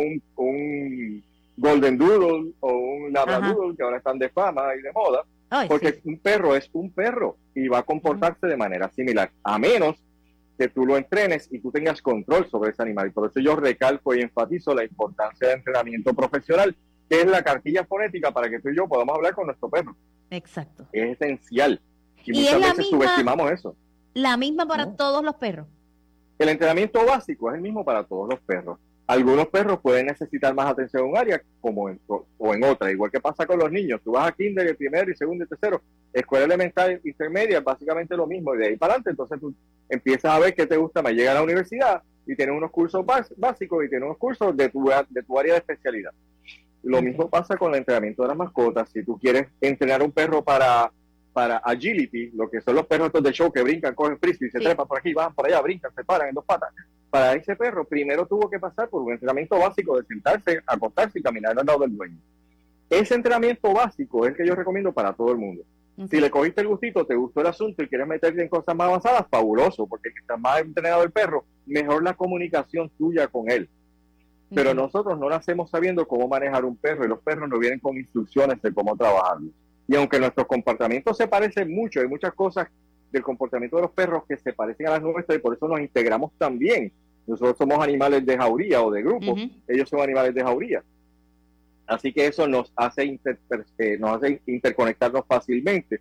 S10: un Golden Doodle o un Labradoodle, que ahora están de fama y de moda, porque un perro es un perro y va a comportarse de manera similar, a menos que tú lo entrenes y tú tengas control sobre ese animal. Y por eso yo recalco y enfatizo la importancia del entrenamiento profesional, que es la cartilla fonética para que tú y yo podamos hablar con nuestro perro.
S3: Exacto.
S10: Es esencial. Y muchas veces subestimamos eso.
S3: ¿La misma para todos los perros?
S10: El entrenamiento básico es el mismo para todos los perros. Algunos perros pueden necesitar más atención en un área o en otra, igual que pasa con los niños. Tú vas a kinder, el primero y segundo y tercero, escuela elemental, intermedia, básicamente lo mismo, y de ahí para adelante, entonces tú empiezas a ver qué te gusta más. Llega a la universidad y tienes unos cursos básicos y tienes unos cursos de tu área de especialidad. Lo mismo pasa con el entrenamiento de las mascotas. Si tú quieres entrenar un perro para agility, lo que son los perros estos de show que brincan, cogen frisbee, se trepan por aquí, van por allá, brincan, se paran en dos patas. Para ese perro, primero tuvo que pasar por un entrenamiento básico de sentarse, acostarse y caminar al lado del dueño. Ese entrenamiento básico es el que yo recomiendo para todo el mundo. Si le cogiste el gustito, te gustó el asunto y quieres meterte en cosas más avanzadas, fabuloso, porque mientras más entrenado el perro, mejor la comunicación tuya con él. Pero nosotros no nacemos sabiendo cómo manejar un perro y los perros nos vienen con instrucciones de cómo trabajarlo. Y aunque nuestros comportamientos se parecen mucho, hay muchas cosas del comportamiento de los perros que se parecen a las nuestras y por eso nos integramos también. Nosotros somos animales de jauría o de grupo, ellos son animales de jauría. Así que eso nos hace interconectarnos fácilmente.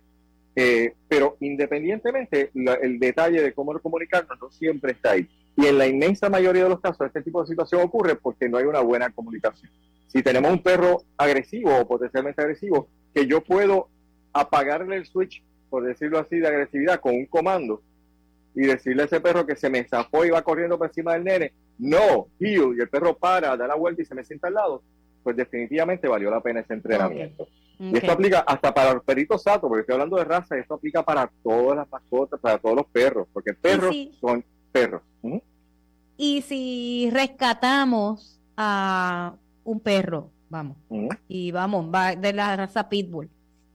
S10: Pero independientemente, el detalle de cómo comunicarnos no siempre está ahí. Y en la inmensa mayoría de los casos, este tipo de situación ocurre porque no hay una buena comunicación. Si tenemos un perro agresivo o potencialmente agresivo, que yo puedo apagarle el switch por decirlo así, de agresividad con un comando y decirle a ese perro que se me zafó y va corriendo por encima del nene, no, heel, y el perro para, da la vuelta y se me sienta al lado, pues definitivamente valió la pena ese entrenamiento. Y esto aplica hasta para los perritos satos, porque estoy hablando de raza, y esto aplica para todas las mascotas, para todos los perros, porque perros son perros.
S3: Y si rescatamos a un perro, va de la raza Pitbull,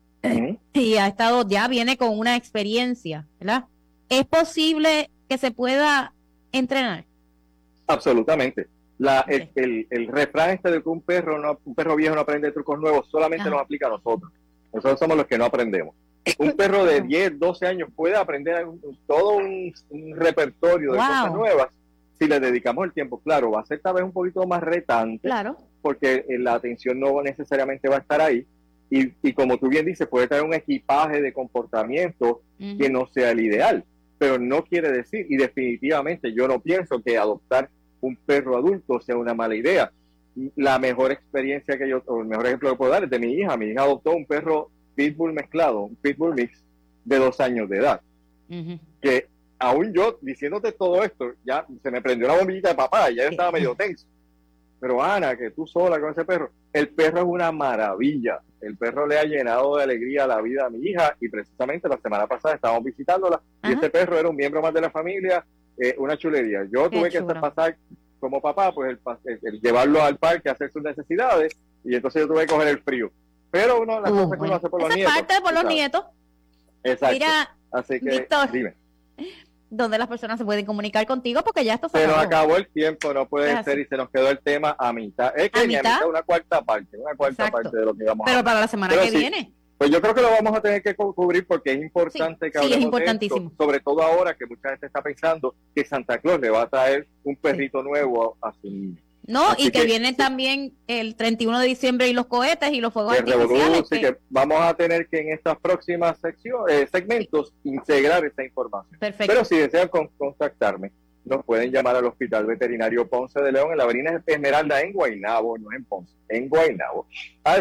S3: y ha estado, ya viene con una experiencia, ¿verdad? ¿Es posible que se pueda entrenar?
S10: Absolutamente. El refrán de que un perro viejo no aprende trucos nuevos solamente nos aplica a nosotros. Nosotros somos los que no aprendemos. Un perro de 10, 12 años puede aprender todo un repertorio de cosas nuevas si le dedicamos el tiempo. Claro, va a ser tal vez un poquito más retante, porque la atención no necesariamente va a estar ahí. Y como tú bien dices, puede tener un equipaje de comportamiento que no sea el ideal, pero no quiere decir, y definitivamente yo no pienso que adoptar un perro adulto sea una mala idea. La mejor experiencia o el mejor ejemplo que puedo dar es de mi hija. Mi hija adoptó un perro pitbull mezclado, un pitbull mix de 2 años de edad. Que aún yo, diciéndote todo esto, ya se me prendió una bombillita de papá, ya yo estaba medio tenso. Pero Ana, que tú sola con ese perro, el perro es una maravilla. El perro le ha llenado de alegría la vida a mi hija, y precisamente la semana pasada estábamos visitándola, y este perro era un miembro más de la familia, una chulería. Yo tuve que pasar como papá, pues el llevarlo al parque a hacer sus necesidades, y entonces yo tuve que coger el frío. Pero las cosas que uno hace por los nietos.
S3: Parte por los nietos.
S10: Exacto.
S3: Mira,
S10: así que,
S3: Víctor,
S10: dime.
S3: ¿Dónde las personas se pueden comunicar contigo? Porque ya esto se
S10: acabó. Pero acabó el tiempo, no puede ser, y se nos quedó el tema a mitad. Es que a mitad, una cuarta parte de lo que vamos a hablar.
S3: Pero para la semana que viene.
S10: Pues yo creo que lo vamos a tener que cubrir, porque es importante que hablemos
S3: es importantísimo.
S10: de esto, sobre todo ahora que mucha gente está pensando que Santa Claus le va a traer un perrito nuevo a su niño.
S3: No, así y que viene también el 31 de diciembre y los cohetes y los fuegos artificiales.
S10: Así que vamos a tener que en estas próximas segmentos integrar esta información.
S3: Perfecto.
S10: Pero si desean contactarme, nos pueden llamar al Hospital Veterinario Ponce de León en la Avenida Esmeralda en Guaynabo, no en Ponce, en Guaynabo, al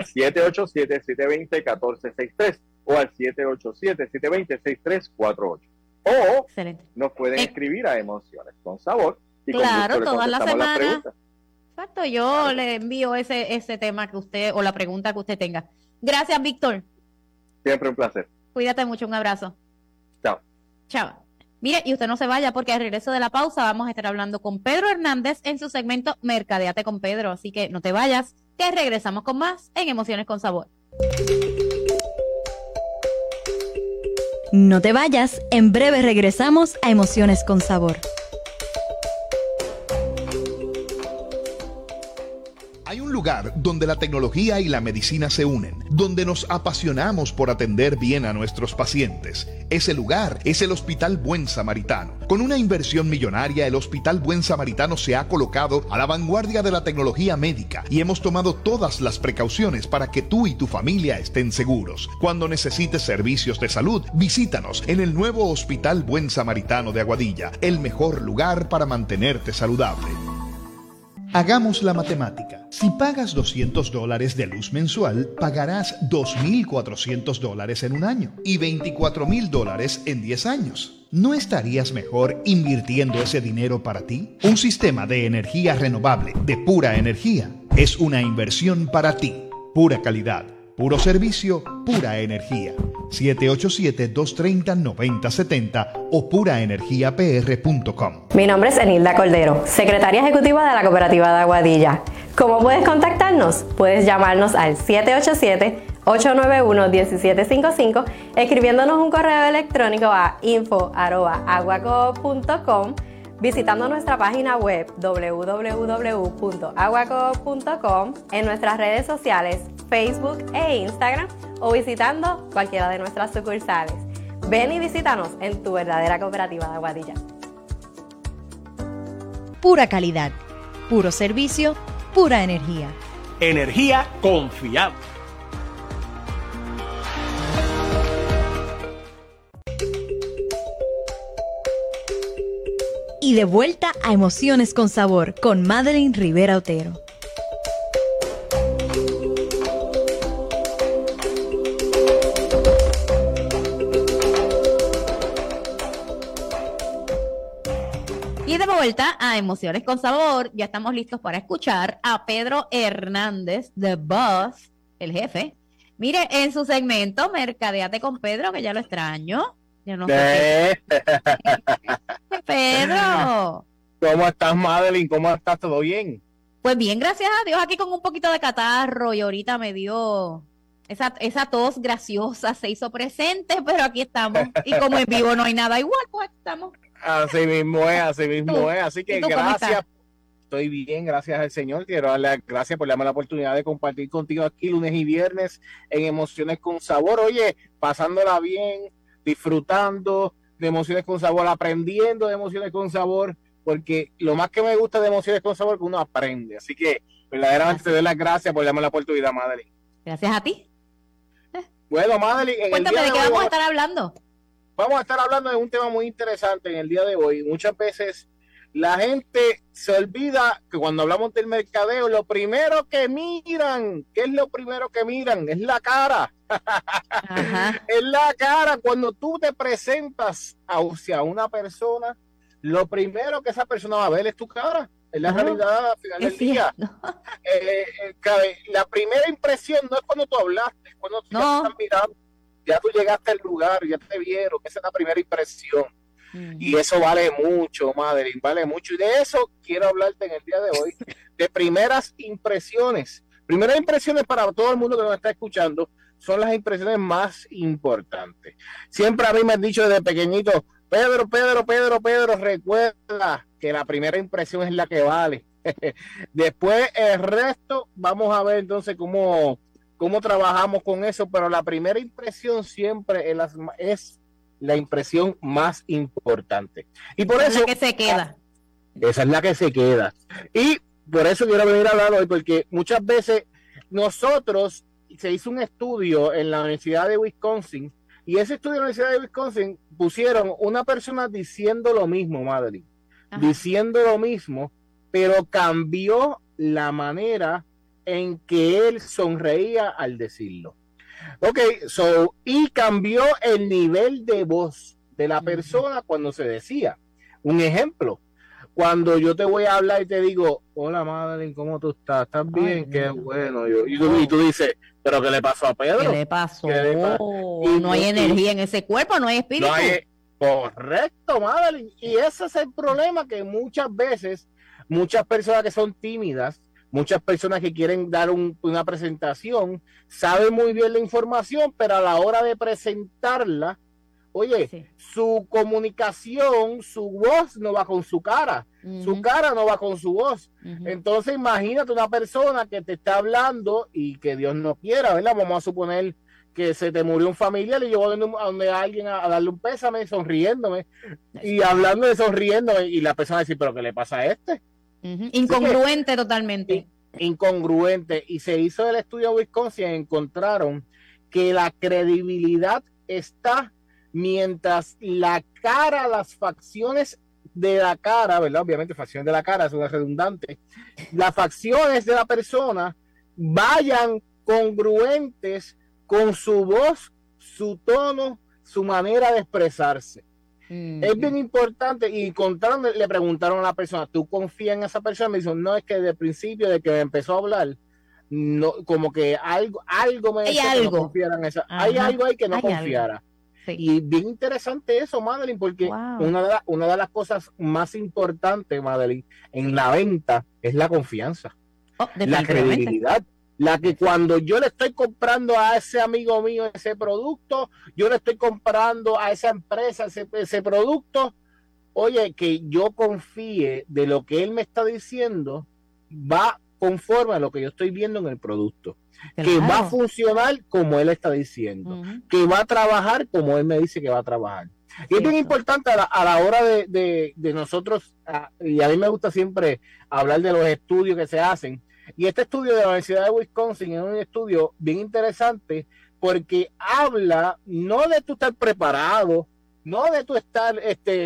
S10: 787-720-1463 o al 787-720-6348. O nos pueden escribir a Emociones con Sabor. Y
S3: claro, todas las semanas. Exacto, yo le envío ese tema que usted, o la pregunta que usted tenga. Gracias, Víctor.
S10: Siempre un placer.
S3: Cuídate mucho, un abrazo.
S10: Chao.
S3: Chao. Mire, y usted no se vaya, porque al regreso de la pausa vamos a estar hablando con Pedro Hernández en su segmento Mercadeate con Pedro. Así que no te vayas, que regresamos con más en Emociones con Sabor.
S2: No te vayas, en breve regresamos a Emociones con Sabor.
S5: Hay un lugar donde la tecnología y la medicina se unen, donde nos apasionamos por atender bien a nuestros pacientes. Ese lugar es el Hospital Buen Samaritano. Con una inversión millonaria, el Hospital Buen Samaritano se ha colocado a la vanguardia de la tecnología médica y hemos tomado todas las precauciones para que tú y tu familia estén seguros. Cuando necesites servicios de salud, visítanos en el nuevo Hospital Buen Samaritano de Aguadilla, el mejor lugar para mantenerte saludable. Hagamos la matemática. Si pagas $200 de luz mensual, pagarás $2,400 en un año y $24,000 en 10 años. ¿No estarías mejor invirtiendo ese dinero para ti? Un sistema de energía renovable, de pura energía, es una inversión para ti. Pura calidad, puro servicio, pura energía. 787-230-9070 o puraenergiapr.com.
S11: Mi nombre es Enilda Cordero, secretaria ejecutiva de la Cooperativa de Aguadilla. ¿Cómo puedes contactarnos? Puedes llamarnos al 787-891-1755, escribiéndonos un correo electrónico a info@aguacoop.com, visitando nuestra página web www.aguacoop.com, en nuestras redes sociales Facebook e Instagram, o visitando cualquiera de nuestras sucursales. Ven y visítanos en tu verdadera cooperativa de Aguadilla.
S2: Pura calidad, puro servicio, pura energía.
S7: Energía confiable.
S2: Y de vuelta a Emociones con Sabor con Madeline Rivera Otero.
S3: vuelta a Emociones con Sabor. Ya estamos listos para escuchar a Pedro Hernández, The Boss, el jefe. Mire, en su segmento Mercadeate con Pedro, que ya lo extraño. Yo no sé Pedro.
S12: ¿Cómo estás, Madeline? ¿Cómo estás? ¿Todo bien?
S3: Pues bien, gracias a Dios, aquí con un poquito de catarro y ahorita me dio esa tos graciosa, se hizo presente, pero aquí estamos. Y como en vivo no hay nada igual, pues estamos.
S12: Así mismo es. Así que gracias. Estoy bien, gracias al Señor. Quiero darle las gracias por darme la oportunidad de compartir contigo aquí lunes y viernes en Emociones con Sabor. Oye, pasándola bien, disfrutando de Emociones con Sabor, aprendiendo de Emociones con Sabor, porque lo más que me gusta de Emociones con Sabor es que uno aprende. Así que verdaderamente te doy las gracias por darme la oportunidad, Madeline.
S3: Gracias a ti.
S12: Bueno, Madeline,
S3: cuéntame de qué vamos a estar hablando.
S12: Vamos a estar hablando de un tema muy interesante en el día de hoy. Muchas veces la gente se olvida que cuando hablamos del mercadeo, lo primero que miran, ¿qué es lo primero que miran? Es la cara. Ajá. Es la cara. Cuando tú te presentas hacia una persona, lo primero que esa persona va a ver es tu cara. Es la realidad al final del día. La primera impresión no es cuando tú hablaste, es cuando tú ya te están mirando, ya tú llegaste al lugar, ya te vieron, esa es la primera impresión. Y eso vale mucho, Madeline, vale mucho. Y de eso quiero hablarte en el día de hoy, de primeras impresiones. Primeras impresiones para todo el mundo que nos está escuchando son las impresiones más importantes. Siempre a mí me han dicho desde pequeñito, Pedro, recuerda que la primera impresión es la que vale. Después el resto, vamos a ver entonces cómo trabajamos con eso, pero la primera impresión siempre es la impresión más importante. Y por eso...
S3: es la que se queda.
S12: Esa es la que se queda. Y por eso quiero venir a hablar hoy, porque muchas veces se hizo un estudio en la Universidad de Wisconsin, y ese estudio en la Universidad de Wisconsin pusieron una persona diciendo lo mismo, Madeline, diciendo lo mismo, pero cambió la manera en que él sonreía al decirlo. Y cambió el nivel de voz de la persona cuando se decía. Un ejemplo, cuando yo te voy a hablar y te digo, hola Madeline, ¿cómo tú estás? ¿Estás bien? Qué bueno. Y tú dices, ¿pero qué le pasó a Pedro?
S3: ¿Qué le pasó? Y no hay energía en ese cuerpo, no hay espíritu.
S12: Correcto, Madeline. Y ese es el problema, que muchas veces, muchas personas que son tímidas, muchas personas que quieren dar una presentación, saben muy bien la información, pero a la hora de presentarla, su comunicación, su voz no va con su cara, su cara no va con su voz. Entonces imagínate una persona que te está hablando y que Dios no quiera, ¿verdad? Vamos a suponer que se te murió un familiar y yo voy a donde alguien a darle un pésame, sonriéndome, y hablando de sonriéndome, y la persona dice, ¿pero qué le pasa a este?
S3: Incongruente totalmente.
S12: Incongruente. Y se hizo el estudio de Wisconsin y encontraron que la credibilidad está mientras la cara, las facciones de la cara, ¿verdad? Obviamente facciones de la cara, es una redundante, las facciones de la persona vayan congruentes con su voz, su tono, su manera de expresarse. Es bien importante. Y le preguntaron a la persona, ¿tú confías en esa persona? Me dijo, no, es que desde el principio, de que me empezó a hablar, no, como que algo me decía que no confiara en esa. Hay algo ahí que no confiara. Y bien interesante eso, Madeline, porque una de las cosas más importantes, Madeline, en la venta es la confianza, la credibilidad. La que cuando yo le estoy comprando a ese amigo mío ese producto, yo le estoy comprando a esa empresa ese producto, oye, que yo confíe de lo que él me está diciendo, va conforme a lo que yo estoy viendo en el producto. Claro. Que va a funcionar como él está diciendo, que va a trabajar como él me dice que va a trabajar. Y es bien importante a la hora de nosotros, y a mí me gusta siempre hablar de los estudios que se hacen. Y este estudio de la Universidad de Wisconsin es un estudio bien interesante porque habla no de tú estar preparado, no de tú estar,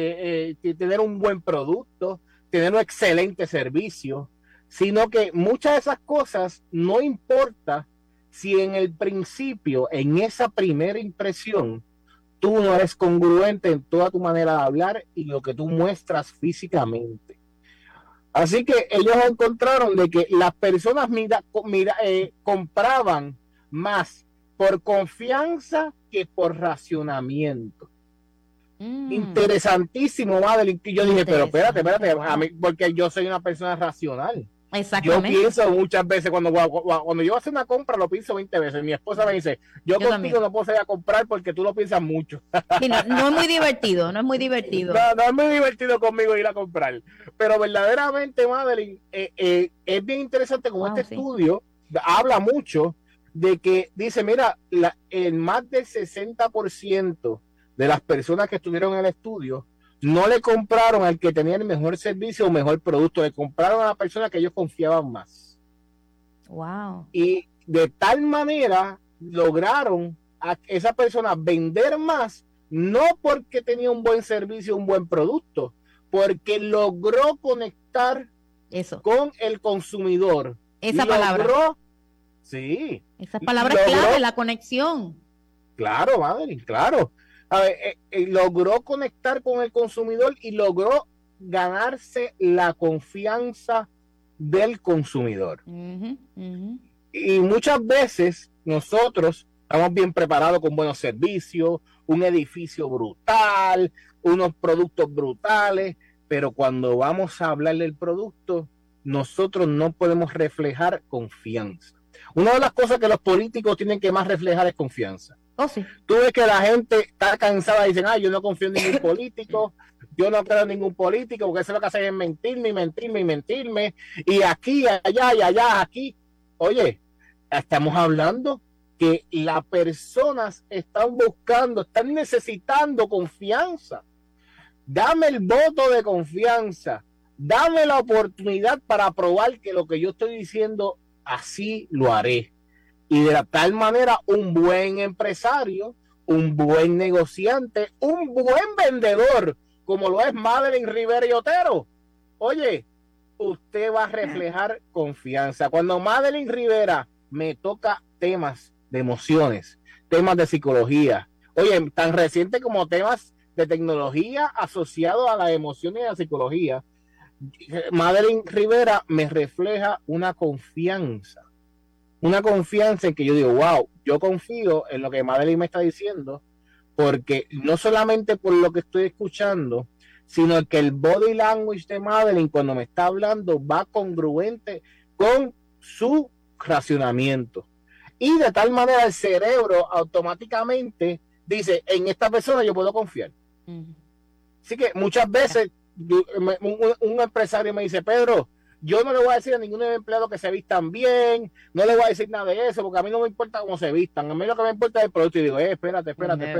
S12: tener un buen producto, tener un excelente servicio, sino que muchas de esas cosas no importa si en el principio, en esa primera impresión, tú no eres congruente en toda tu manera de hablar y lo que tú muestras físicamente. Así que ellos encontraron de que las personas compraban más por confianza que por racionamiento. Interesantísimo, Madeline. Y yo dije, pero espérate, a mí, porque yo soy una persona racional.
S3: Exactamente.
S12: Yo pienso muchas veces, cuando yo hago una compra, lo pienso 20 veces. Mi esposa me dice, yo contigo también no puedo salir a comprar porque tú lo piensas mucho.
S3: Sí, no es muy divertido, no es muy divertido.
S12: No es muy divertido conmigo ir a comprar. Pero verdaderamente, Madeline, es bien interesante como este estudio habla mucho de que dice, mira, el más del 60% de las personas que estuvieron en el estudio no le compraron al que tenía el mejor servicio o mejor producto, le compraron a la persona que ellos confiaban más.
S3: Wow.
S12: Y de tal manera lograron a esa persona vender más, no porque tenía un buen servicio, un buen producto, porque logró conectar con el consumidor.
S3: Esa palabra.
S12: Sí.
S3: Esa palabra es clave, la conexión.
S12: Claro, Madeline, claro. A ver, logró conectar con el consumidor y logró ganarse la confianza del consumidor. Y muchas veces nosotros estamos bien preparados con buenos servicios, un edificio brutal, unos productos brutales, pero cuando vamos a hablar del producto, nosotros no podemos reflejar confianza. Una de las cosas que los políticos tienen que más reflejar es confianza.
S3: Sí.
S12: Tú ves que la gente está cansada y dicen, yo no confío en ningún político, yo no creo en ningún político, porque eso lo que hacen es mentirme, y aquí, allá, aquí. Oye, estamos hablando que las personas están necesitando confianza. Dame el voto de confianza, dame la oportunidad para probar que lo que yo estoy diciendo, así lo haré. Y de tal manera, un buen empresario, un buen negociante, un buen vendedor, como lo es Madeline Rivera y Otero, oye, usted va a reflejar confianza. Cuando Madeline Rivera me toca temas de emociones, temas de psicología, oye, tan reciente como temas de tecnología asociados a las emociones y a la psicología, Madeline Rivera me refleja una confianza en que yo digo, wow, yo confío en lo que Madeline me está diciendo, porque no solamente por lo que estoy escuchando, sino que el body language de Madeline cuando me está hablando va congruente con su racionamiento. Y de tal manera el cerebro automáticamente dice, en esta persona yo puedo confiar. Así que muchas veces un empresario me dice, Pedro, yo no le voy a decir a ningún empleado que se vistan bien, no le voy a decir nada de eso, porque a mí no me importa cómo se vistan, a mí lo que me importa es el producto. Y digo, espérate.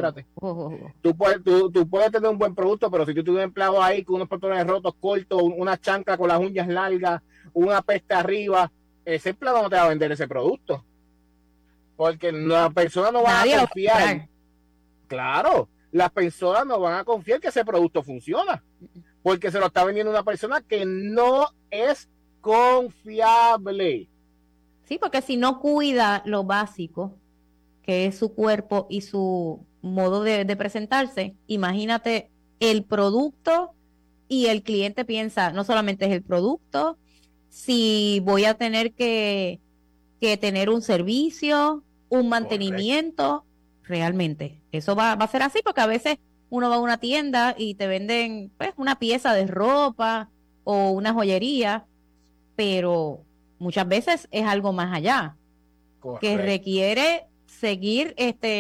S12: Tú puedes tener un buen producto, pero si tú tienes un empleado ahí con unos pantalones rotos, cortos, una chancla con las uñas largas, una peste arriba, ese empleado no te va a vender ese producto. Porque la persona no va a confiar. Claro, las personas no van a confiar que ese producto funciona, porque se lo está vendiendo una persona que no es confiable.
S3: Sí, porque si no cuida lo básico, que es su cuerpo y su modo de presentarse, imagínate el producto, y el cliente piensa, no solamente es el producto, si voy a tener que tener un servicio, un mantenimiento. Realmente, eso va a ser así, porque a veces uno va a una tienda y te venden pues una pieza de ropa o una joyería, pero muchas veces es algo más allá. Correcto. Que requiere seguir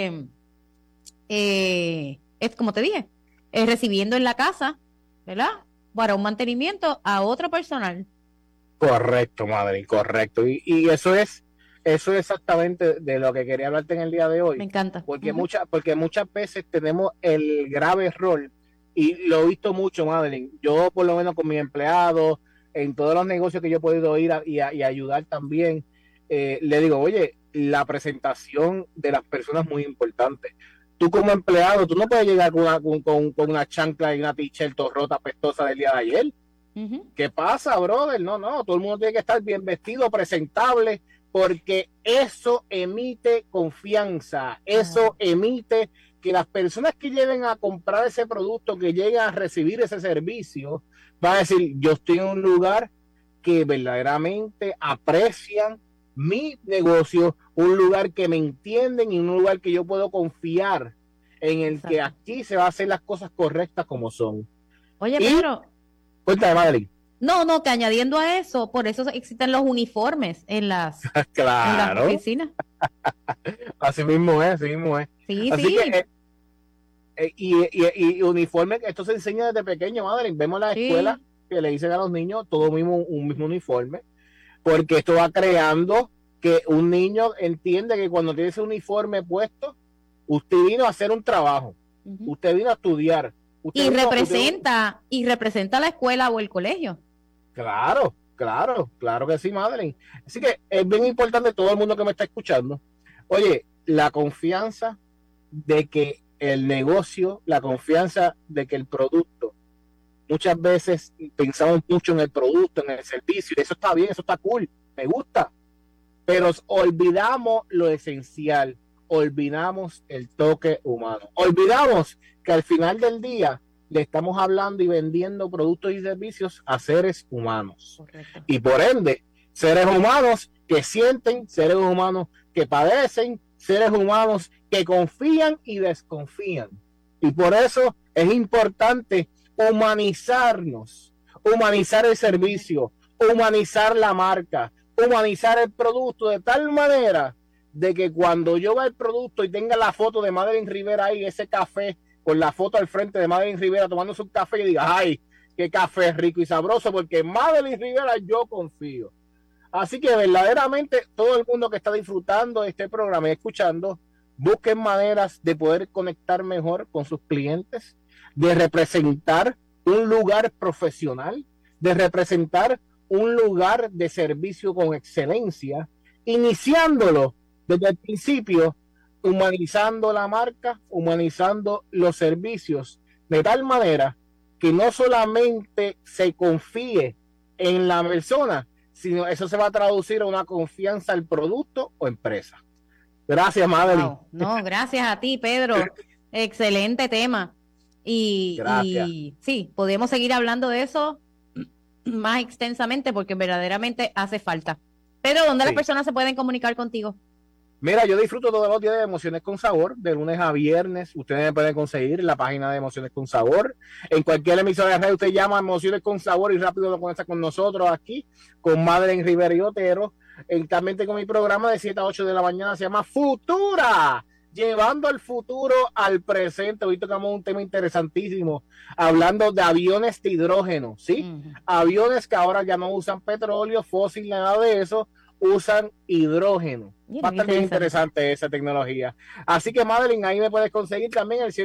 S3: es como te dije, recibiendo en la casa, ¿verdad? Para un mantenimiento a otro personal.
S12: Correcto, Madeline, correcto. Y eso es exactamente de lo que quería hablarte en el día de hoy.
S3: Me encanta.
S12: Porque muchas veces tenemos el grave error, y lo he visto mucho, Madeline. Yo, por lo menos con mis empleados, en todos los negocios que yo he podido ir y ayudar también, le digo, oye, la presentación de las personas es muy importante. Tú como empleado, tú no puedes llegar con una chancla y una t-shirt rota, apestosa del día de ayer. ¿Qué pasa, brother? No, todo el mundo tiene que estar bien vestido, presentable, porque eso emite confianza, eso emite que las personas que lleguen a comprar ese producto, que lleguen a recibir ese servicio, van a decir, yo estoy en un lugar que verdaderamente aprecian mi negocio, un lugar que me entienden y un lugar que yo puedo confiar en el que aquí se va a hacer las cosas correctas como son.
S3: Oye, Pedro.
S12: Cuéntame, Madeline.
S3: No, que añadiendo a eso, por eso existen los uniformes en las,
S12: claro.
S3: En las oficinas.
S12: Así mismo es.
S3: Sí,
S12: así
S3: sí.
S12: Que, y uniforme, esto se enseña desde pequeño, Madeline. Vemos en la escuela que le dicen a los niños todo un mismo uniforme, porque esto va creando que un niño entiende que cuando tiene ese uniforme puesto, usted vino a hacer un trabajo, usted vino a estudiar.
S3: Y representa la escuela o el colegio.
S12: Claro que sí, Madeline. Así que es bien importante todo el mundo que me está escuchando. Oye, la confianza de que el negocio, la confianza de que el producto, muchas veces pensamos mucho en el producto, en el servicio, y eso está bien, eso está cool, me gusta, pero olvidamos lo esencial, olvidamos el toque humano, olvidamos que al final del día le estamos hablando y vendiendo productos y servicios a seres humanos. Correcto. Y por ende, seres humanos que sienten, seres humanos que padecen, seres humanos que confían y desconfían. Y por eso es importante humanizarnos, humanizar el servicio, humanizar la marca, humanizar el producto de tal manera de que cuando yo vea el producto y tenga la foto de Madeline Rivera ahí, ese café con la foto al frente de Madeline Rivera tomándose un café, y diga, ay, qué café rico y sabroso, porque en Madeline Rivera yo confío. Así que verdaderamente todo el mundo que está disfrutando de este programa y escuchando, busquen maneras de poder conectar mejor con sus clientes, de representar un lugar profesional, de representar un lugar de servicio con excelencia, iniciándolo desde el principio, humanizando la marca, humanizando los servicios, de tal manera que no solamente se confíe en la persona, sino eso se va a traducir a una confianza al producto o empresa. Gracias, Madeline.
S3: Wow. No, gracias a ti, Pedro. Excelente tema. Y sí, podemos seguir hablando de eso más extensamente porque verdaderamente hace falta. Pedro, ¿dónde las personas se pueden comunicar contigo?
S12: Mira, yo disfruto todos los días de Emociones con Sabor, de lunes a viernes. Ustedes me pueden conseguir en la página de Emociones con Sabor. En cualquier emisora de radio usted llama a Emociones con Sabor y rápido lo conecta con nosotros aquí, con Madeline Rivera y Otero. También tengo mi programa de 7 a 8 de la mañana, se llama Futura, llevando el futuro al presente. Hoy tocamos un tema interesantísimo, hablando de aviones de hidrógeno, ¿sí? Aviones que ahora ya no usan petróleo, fósil, nada de eso, usan hidrógeno. Bastante interesante esa tecnología. Así que, Madeline, ahí me puedes conseguir también el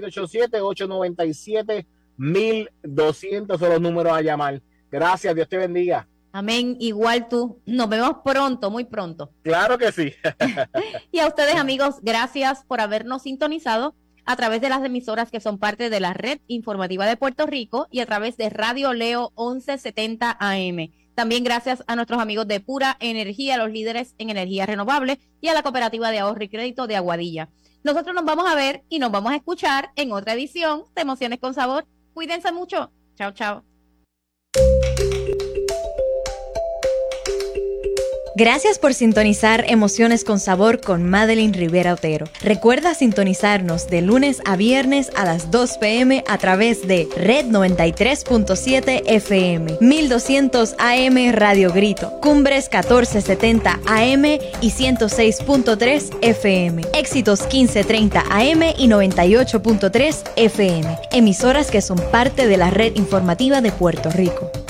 S12: 787-897-1200 son los números a llamar. Gracias, Dios te bendiga.
S3: Amén, igual tú. Nos vemos pronto, muy pronto.
S12: Claro que sí.
S3: Y a ustedes, amigos, gracias por habernos sintonizado a través de las emisoras que son parte de la Red Informativa de Puerto Rico y a través de Radio Leo 1170 AM. También gracias a nuestros amigos de Pura Energía, los líderes en energía renovable, y a la Cooperativa de Ahorro y Crédito de Aguadilla. Nosotros nos vamos a ver y nos vamos a escuchar en otra edición de Emociones con Sabor. Cuídense mucho. Chao, chao.
S2: Gracias por sintonizar Emociones con Sabor con Madeline Rivera Otero. Recuerda sintonizarnos de lunes a viernes a las 2 p.m. a través de Red 93.7 FM, 1200 AM Radio Grito, Cumbres 1470 AM y 106.3 FM, Éxitos 1530 AM y 98.3 FM, emisoras que son parte de la Red Informativa de Puerto Rico.